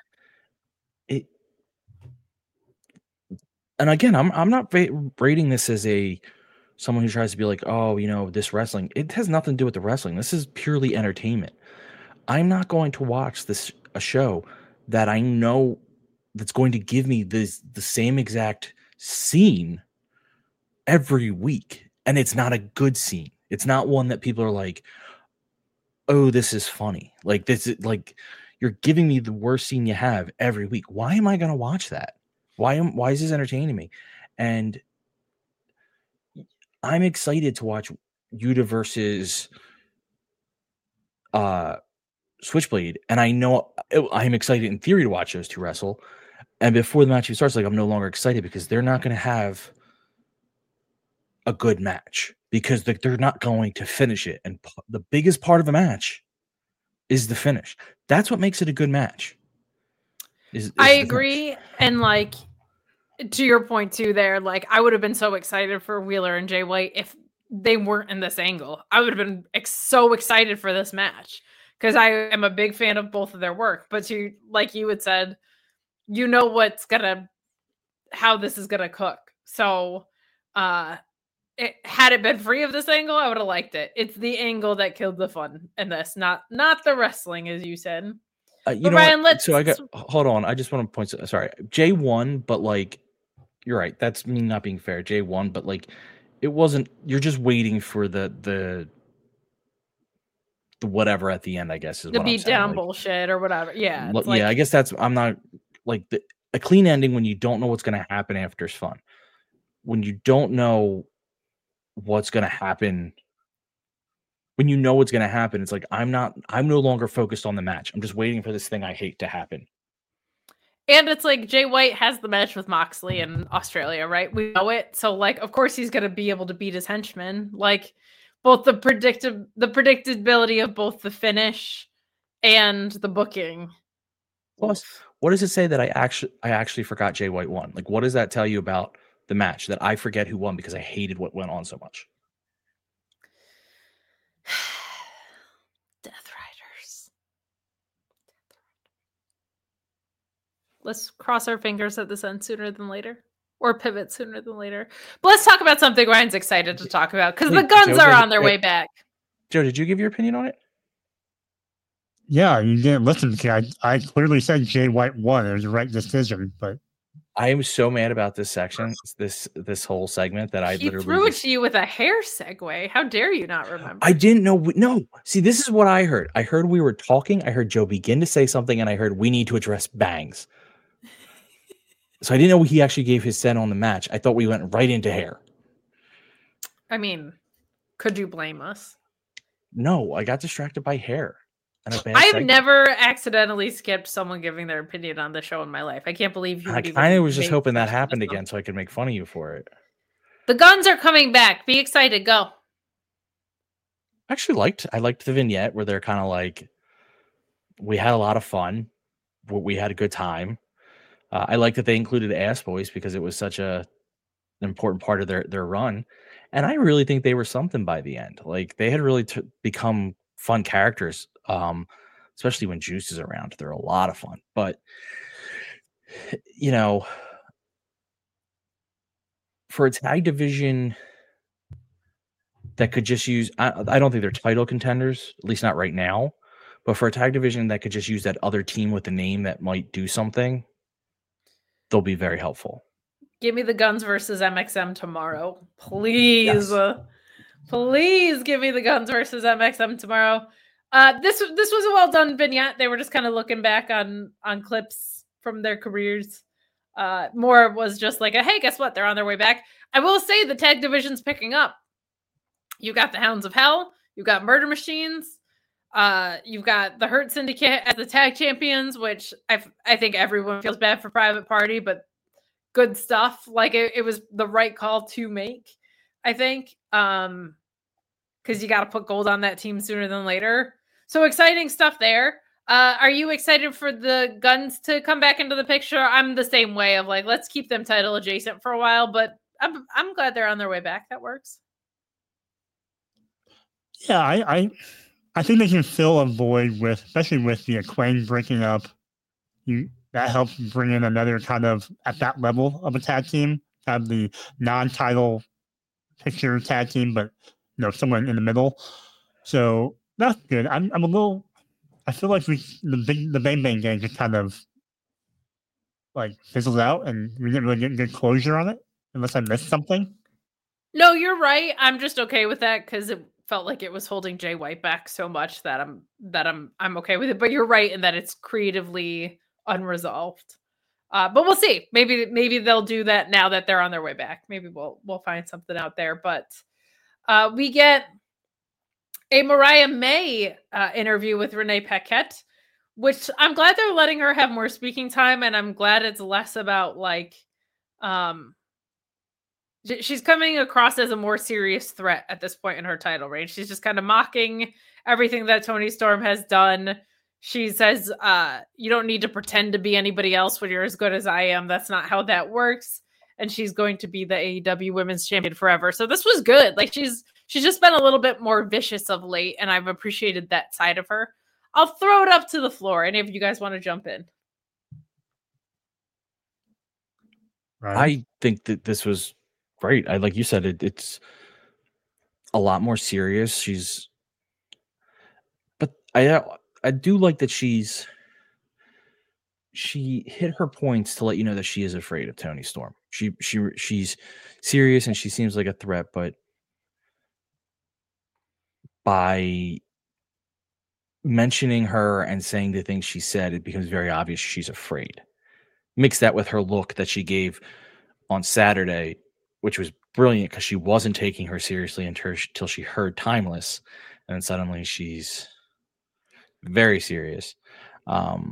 And again, I'm not rating this as someone who tries to be like, oh, you know, this wrestling. It has nothing to do with the wrestling. This is purely entertainment. I'm not going to watch a show that I know that's going to give me the same exact scene every week. And it's not a good scene. It's not one that people are like, oh, this is funny. Like, this is like, you're giving me the worst scene you have every week. Why am I going to watch that? Why is this entertaining me? And I'm excited to watch Yuta versus Switchblade, and I know I'm excited in theory to watch those two wrestle. And before the match even starts, like, I'm no longer excited because they're not going to have a good match because they're not going to finish it. And the biggest part of a match is the finish. That's what makes it a good match. I agree. And like, to your point too there, like, I would have been so excited for Wheeler and Jay White if they weren't in this angle. I would have been so excited for this match because I am a big fan of both of their work. But to, like you had said, you know how this is gonna cook. So had it been free of this angle, I would have liked it. It's the angle that killed the fun in this, not the wrestling, as you said. You know Ryan, hold on. I just want to point. Sorry, Jay won, but like, you're right. That's me not being fair. Jay won, but like, it wasn't. You're just waiting for the whatever at the end. I guess is the what beat down bullshit or whatever. Yeah, yeah. I guess that's. I'm not like a clean ending when you don't know what's going to happen after is fun. When you don't know what's going to happen. When you know what's going to happen, it's like, I'm no longer focused on the match. I'm just waiting for this thing I hate to happen. And it's like Jay White has the match with Moxley in Australia, right? We know it. So like, of course he's going to be able to beat his henchman. Like, both the predictability of both the finish and the booking. Plus, what does it say that I actually forgot Jay White won? Like, what does that tell you about the match that I forget who won because I hated what went on so much? Death Riders. Let's cross our fingers that this ends sooner than later, or pivot sooner than later. But let's talk about something Ryan's excited to talk about because the Guns are on their way back. Joe, did you give your opinion on it? Yeah, you didn't listen to me. I clearly said Jay White won. It was the right decision, but I am so mad about this section, this whole segment that I literally threw it to you with a hair segue. How dare you not remember? I didn't know. No, see, this is what I heard. I heard we were talking. I heard Joe begin to say something, and I heard we need to address bangs. So I didn't know he actually gave his set on the match. I thought we went right into hair. I mean, could you blame us? No, I got distracted by hair. I've never accidentally skipped someone giving their opinion on the show in my life. I can't believe you. I kind of was just hoping that happened again so I could make fun of you for it. The Guns are coming back. Be excited. Go. I liked the vignette where they're kind of like, we had a lot of fun. We had a good time. I like that they included Ass Boys because it was such an important part of their run. And I really think they were something by the end. Like, they had really become fun characters. Especially when Juice is around, they're a lot of fun. But you know, for a tag division that could just use, I don't think they're title contenders, at least not right now. But for a tag division that could just use that other team with a name that might do something, they'll be very helpful. Give me the Guns versus MXM tomorrow. Please. Yes. Please give me the Guns versus MXM tomorrow. This was a well done vignette. They were just kind of looking back on clips from their careers. More was just like hey, guess what? They're on their way back. I will say the tag division's picking up. You got the Hounds of Hell. You got Murder Machines. You've got the Hurt Syndicate as the tag champions, which I think everyone feels bad for Private Party, but good stuff. Like it was the right call to make, I think. Because you got to put gold on that team sooner than later. So exciting stuff there. Are you excited for the Guns to come back into the picture? I'm the same way of like, let's keep them title adjacent for a while, but I'm glad they're on their way back. That works. Yeah, I think they can fill a void especially with the Acclaim breaking up. That helps bring in another kind of at that level of a tag team, have the non-title picture tag team, but someone in the middle. So that's good. I feel like the Bang Bang gang just kind of like fizzled out, and we didn't really get good closure on it, unless I missed something. No, you're right. I'm just okay with that because it felt like it was holding Jay White back so much that I'm okay with it. But you're right in that it's creatively unresolved. But we'll see. Maybe they'll do that now that they're on their way back. Maybe we'll find something out there. But we get a Mariah May interview with Renee Paquette, which I'm glad they're letting her have more speaking time, and I'm glad it's less about like she's coming across as a more serious threat at this point in her title reign. She's just kind of mocking everything that Toni Storm has done. She says, you don't need to pretend to be anybody else when you're as good as I am. That's not how that works. And she's going to be the AEW Women's Champion forever. So this was good. Like she's just been a little bit more vicious of late, and I've appreciated that side of her. I'll throw it up to the floor. Any of you guys want to jump in? Right. I think that this was great. Like you said, it's a lot more serious. But I do like that she hit her points to let you know that she is afraid of Toni Storm. She's serious and she seems like a threat, but by mentioning her and saying the things she said, it becomes very obvious she's afraid. Mix that with her look that she gave on Saturday, which was brilliant because she wasn't taking her seriously until she heard Timeless, and then suddenly she's very serious. I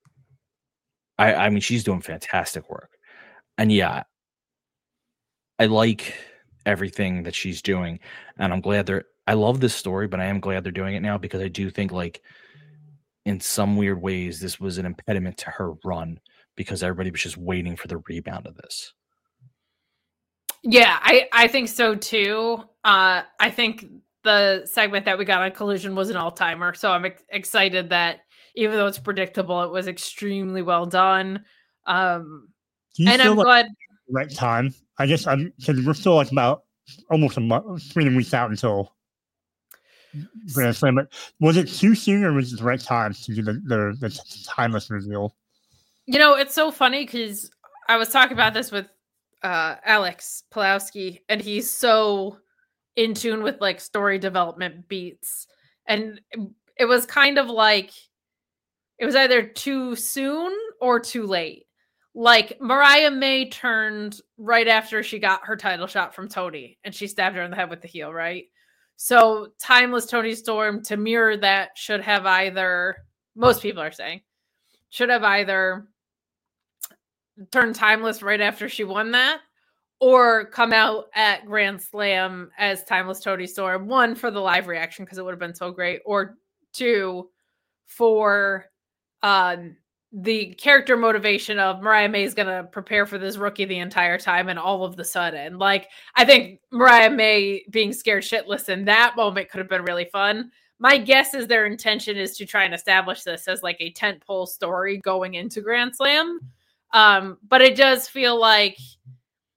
mean, she's doing fantastic work. And yeah, I like everything that she's doing. And I'm glad I love this story, but I am glad they're doing it now because I do think like in some weird ways, this was an impediment to her run because everybody was just waiting for the rebound of this. Yeah, I think so too. I think the segment that we got on Collision was an all-timer. So I'm excited that even though it's predictable, it was extremely well done. And I'm glad. Right time. I guess because we're still like about almost a month, 3 weeks out until Grand Slam. But was it too soon, or was it the right time to do the Timeless reveal? It's so funny because I was talking about this with Alex Pulowski, and he's so in tune with like story development beats, and it was kind of like it was either too soon or too late. Like Mariah May turned right after she got her title shot from Toni, and she stabbed her in the head with the heel, right? So Timeless Toni Storm, to mirror that, should have either, most people are saying, should have either turned Timeless right after she won that, or come out at Grand Slam as Timeless Toni Storm. 1, for the live reaction, because it would have been so great, or 2, for the character motivation of Mariah May is going to prepare for this rookie the entire time, and all of the sudden, like, I think Mariah May being scared shitless in that moment could have been really fun. My guess is their intention is to try and establish this as like a tentpole story going into Grand Slam. But it does feel like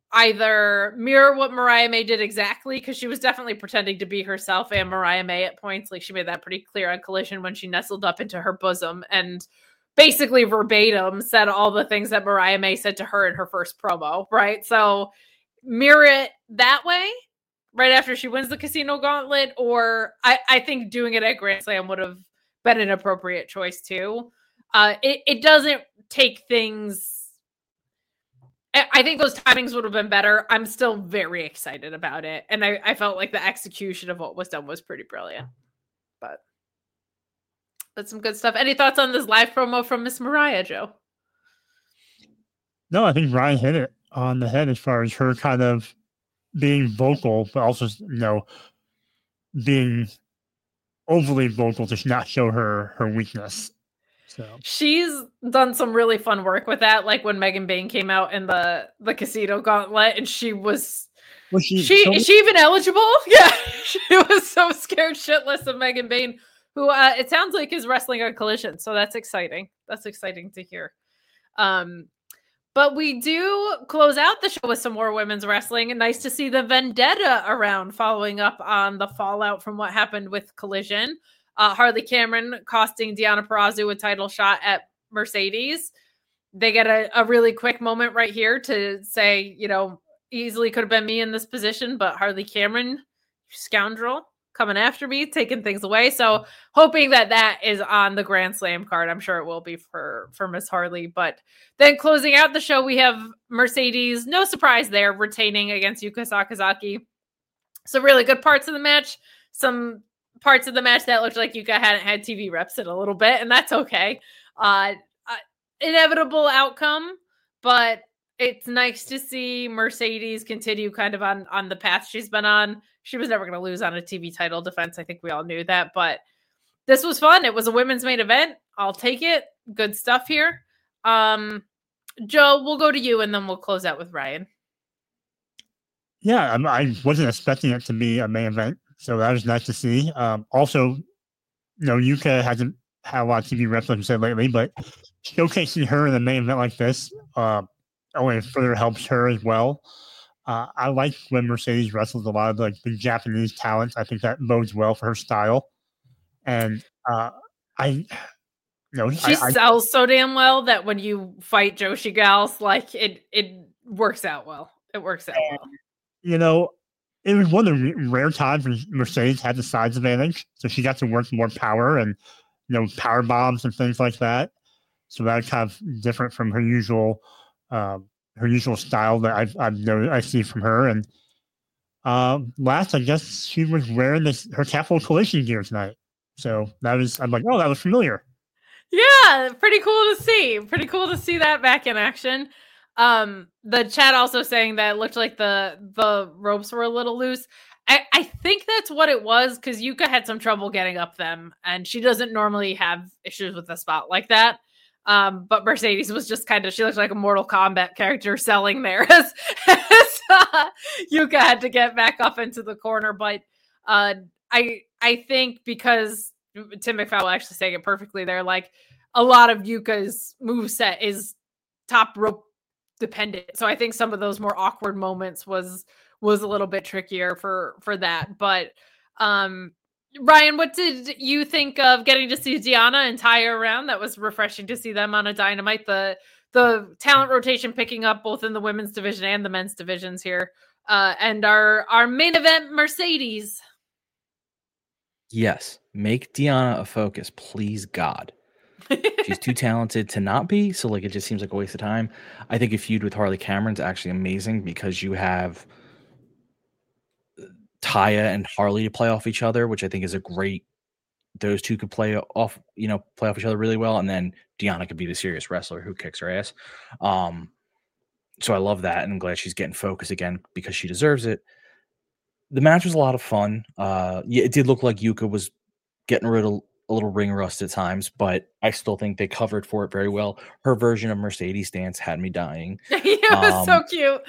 either mirror what Mariah May did exactly, because she was definitely pretending to be herself and Mariah May at points. Like, she made that pretty clear on Collision when she nestled up into her bosom and basically verbatim said all the things that Mariah May said to her in her first promo, right? So mirror it that way right after she wins the Casino Gauntlet, or I think doing it at Grand Slam would have been an appropriate choice too. It doesn't take things... I think those timings would have been better. I'm still very excited about it. And I felt like the execution of what was done was pretty brilliant. But some good stuff. Any thoughts on this live promo from Miss Mariah, Joe? No, I think Ryan hit it on the head as far as her kind of being vocal, but also, being overly vocal to not show her weakness. So she's done some really fun work with that, like when Megan Bayne came out in the Casino Gauntlet, and she was she even eligible? Yeah, she was so scared shitless of Megan Bayne, who it sounds like is wrestling on Collision, so that's exciting. That's exciting to hear. But we do close out the show with some more women's wrestling, and nice to see the Vendetta around, following up on the fallout from what happened with Collision. Harley Cameron costing Deonna Purrazzo a title shot at Mercedes. They get a really quick moment right here to say, easily could have been me in this position, but Harley Cameron, scoundrel, coming after me, taking things away. So hoping that is on the Grand Slam card. I'm sure it will be for Miss Harley. But then closing out the show, we have Mercedes, no surprise there, retaining against Yuka Sakazaki. So really good parts of the match. Some parts of the match that looked like Yuka hadn't had TV reps in a little bit, and that's okay. Inevitable outcome, but it's nice to see Mercedes continue kind of on the path she's been on. She was never going to lose on a TV title defense. I think we all knew that, but this was fun. It was a women's main event. I'll take it. Good stuff here. Joe, we'll go to you, and then we'll close out with Ryan. Yeah, I wasn't expecting it to be a main event, so that was nice to see. Also, Yuka hasn't had a lot of TV reps, like you said, lately, but showcasing her in a main event like this only further helps her as well. I like when Mercedes wrestles a lot of the Japanese talents. I think that bodes well for her style. And she sells so damn well that when you fight Joshi gals, like it works out well. It works out well. It was one of the rare times when Mercedes had the size advantage, so she got to work more power and power bombs and things like that. So that's kind of different from her usual style that I see from her. And last, I guess she was wearing her Capital Collision gear tonight. So I'm like, oh, that was familiar. Yeah, pretty cool to see. Pretty cool to see that back in action. The chat also saying that it looked like the ropes were a little loose. I think that's what it was, because Yuka had some trouble getting up them, and she doesn't normally have issues with a spot like that. But Mercedes was just she looked like a Mortal Kombat character selling there as Yuka had to get back up into the corner. But I think, because Tim McFowle actually saying it perfectly there, like a lot of Yuka's moveset is top rope dependent. So I think some of those more awkward moments was a little bit trickier for that. But Ryan, what did you think of getting to see Deonna and Taya around? That was refreshing to see them on a Dynamite. The talent rotation picking up both in the women's division and the men's divisions here. And our main event, Mercedes. Yes, make Deonna a focus, please, God. She's too talented to not be, so it just seems like a waste of time. I think a feud with Harley Cameron's actually amazing, because you have Taya and Harley to play off each other, which I think is a great. Those two could play off each other really well, and then Deonna could be the serious wrestler who kicks her ass. So I love that, and I'm glad she's getting focus again, because she deserves it. The match was a lot of fun. It did look like Yuka was getting rid of a little ring rust at times, but I still think they covered for it very well. Her version of Mercedes dance had me dying. It was so cute.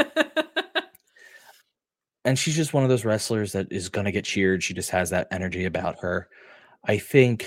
And she's just one of those wrestlers that is going to get cheered. She just has that energy about her. I think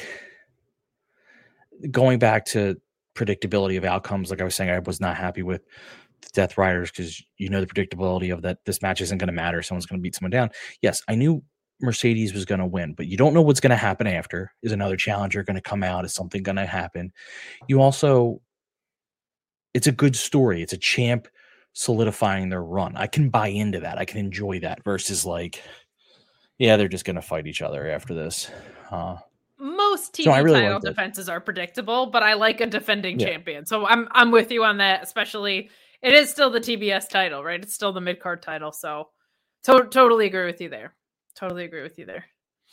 going back to predictability of outcomes, like I was saying, I was not happy with Death Riders because you know the predictability of that this match isn't going to matter. Someone's going to beat someone down. Yes, I knew Mercedes was going to win, but you don't know what's going to happen after. Is another challenger going to come out? Is something going to happen? You also, it's a good story. It's a champ solidifying their run. I can buy into that. I can enjoy that versus like, yeah, they're just going to fight each other after this. Most TV really title defenses are predictable, but I like a defending champion. So I'm with you on that, especially it is still the TBS title, right? It's still the mid-card title. So totally agree with you there. Totally agree with you there.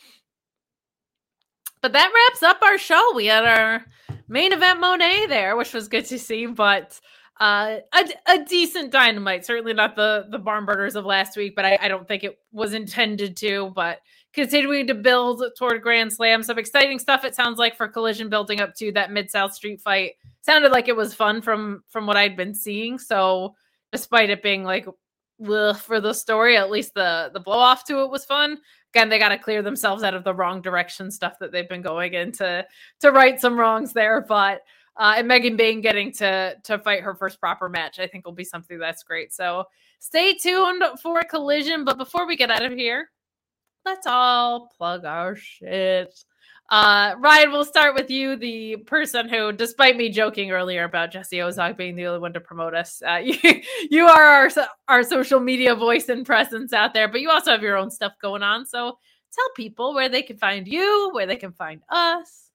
But that wraps up our show. We had our main event Monet there, which was good to see, but a decent Dynamite. Certainly not the barn burners of last week, but I don't think it was intended to, but continuing to build toward Grand Slam. Some exciting stuff, it sounds like, for Collision building up to that Mid-South Street fight. Sounded like it was fun from what I'd been seeing. So despite it being like, for the story, at least the blow off to it was fun. Again, they got to clear themselves out of the wrong direction stuff that they've been going into to right some wrongs there. But and Megan Bayne getting to fight her first proper match, I think will be something that's great. So stay tuned for Collision. But before we get out of here, let's all plug our shit. Ryan, we'll start with you, the person who, despite me joking earlier about Jesse Ozog being the only one to promote us, you are our social media voice and presence out there, but you also have your own stuff going on. So tell people where they can find you, where they can find us.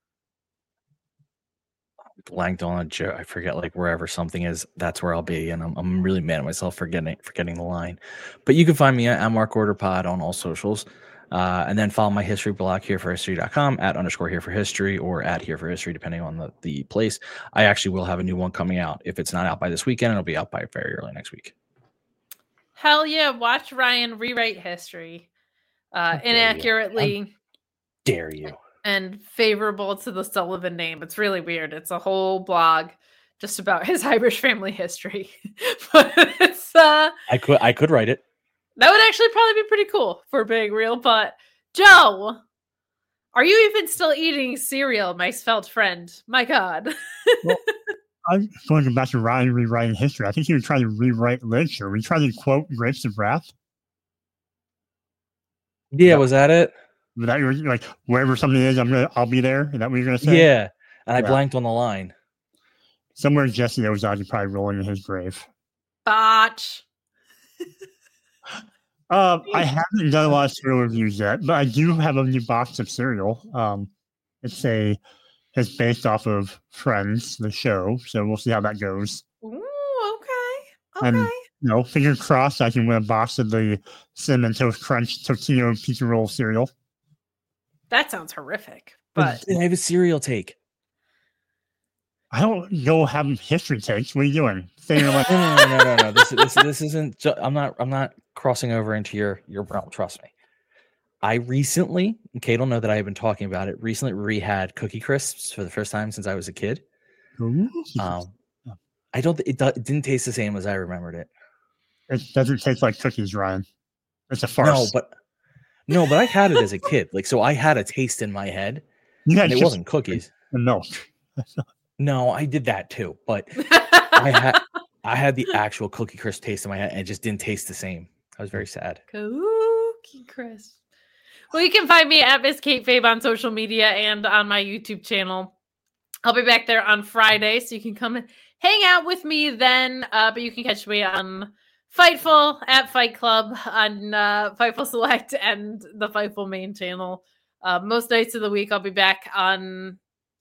Blanked on a joke. I forget, like, wherever something is, that's where I'll be, and I'm really mad at myself for forgetting the line. But you can find me at Mark Order Pod on all socials. And then follow my history blog, hereforhistory.com, @_hereforhistory, or @hereforhistory, depending on the place. I actually will have a new one coming out. If it's not out by this weekend, it'll be out by very early next week. Hell yeah. Watch Ryan rewrite history inaccurately. Dare you. And favorable to the Sullivan name. It's really weird. It's a whole blog just about his Irish family history. But it's I could write it. That would actually probably be pretty cool for being real. But Joe, are you even still eating cereal, my svelte friend? My God. Well, I'm going back to Ryan rewriting history. I think he was trying to rewrite literature. Were you trying to quote Grapes of Wrath? Yeah, was that it? That you were like, wherever something is, I'll be there. Is that what you're gonna say? Yeah, and I blanked on the line. Somewhere Jesse Ozog is probably rolling in his grave. Botch. I haven't done a lot of cereal reviews yet, but I do have a new box of cereal. It's based off of Friends, the show, so we'll see how that goes. Ooh, okay. And fingers crossed, I can win a box of the Cinnamon Toast Crunch Totino Pizza Roll cereal. That sounds horrific. But I have a cereal take. I don't go have history takes. What are you doing? No. This isn't. I'm not crossing over into your realm. Trust me. I recently, and Kate will know that I have been talking about it. Recently, re-had Cookie Crisps for the first time since I was a kid. I don't. It didn't taste the same as I remembered it. It doesn't taste like cookies, Ryan. It's a farce. No, but I had it as a kid. Like, so I had a taste in my head. And it wasn't cookies. No. No, I did that too, but I had the actual Cookie Crisp taste in my head, and it just didn't taste the same. I was very sad. Cookie Crisp. Well, you can find me at Miss Kate Fabe on social media and on my YouTube channel. I'll be back there on Friday, so you can come and hang out with me then. But you can catch me on Fightful at Fight Club, on Fightful Select and the Fightful main channel. Most nights of the week, I'll be back on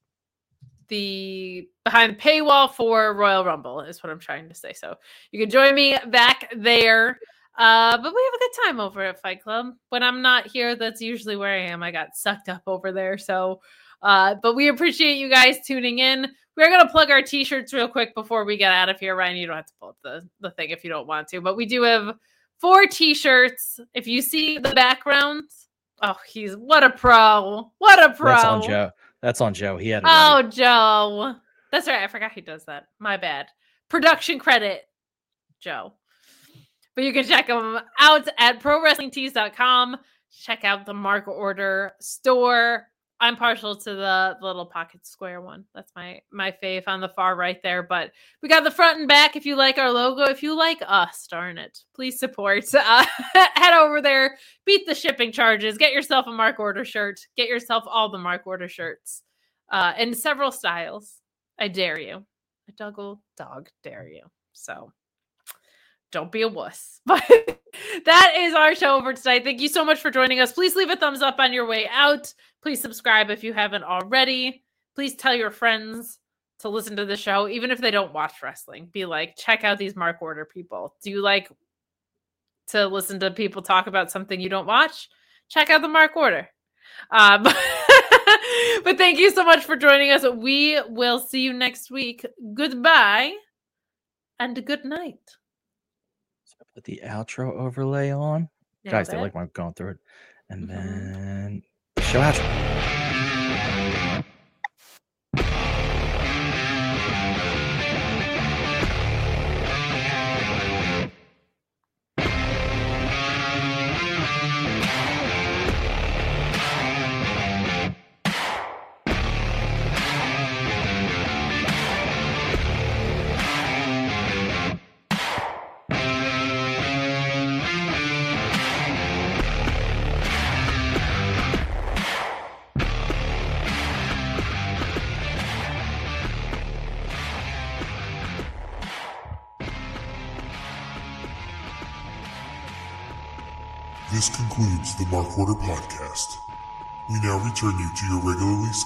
the behind the paywall for Royal Rumble is what I'm trying to say. So you can join me back there. But we have a good time over at Fight Club. When I'm not here, that's usually where I am. I got sucked up over there. So, but we appreciate you guys tuning in. We're going to plug our t-shirts real quick before we get out of here. Ryan, you don't have to pull up the thing if you don't want to, but we do have 4 t-shirts. If you see the backgrounds, what a pro. What a pro. That's on Joe. He had it ready. Joe. That's right. I forgot he does that. My bad. Production credit, Joe. But you can check them out at ProWrestlingTees.com. Check out the Mark Order store. I'm partial to the little pocket square one. That's my fave on the far right there. But we got the front and back. If you like our logo, if you like us, darn it, please support. Head over there, beat the shipping charges, get yourself a Mark Order shirt, get yourself all the Mark Order shirts in several styles. I dare you. I dog dare you. So don't be a wuss. But that is our show for tonight. Thank you so much for joining us. Please leave a thumbs up on your way out. Please subscribe if you haven't already. Please tell your friends to listen to the show, even if they don't watch wrestling. Be like, check out these Mark Order people. Do you like to listen to people talk about something you don't watch? Check out the Mark Order. But thank you so much for joining us. We will see you next week. Goodbye and good night. Put the outro overlay on. Yeah, Guys, they like when I'm going through it. And then show outro. This concludes the Mark Order podcast. We now return you to your regularly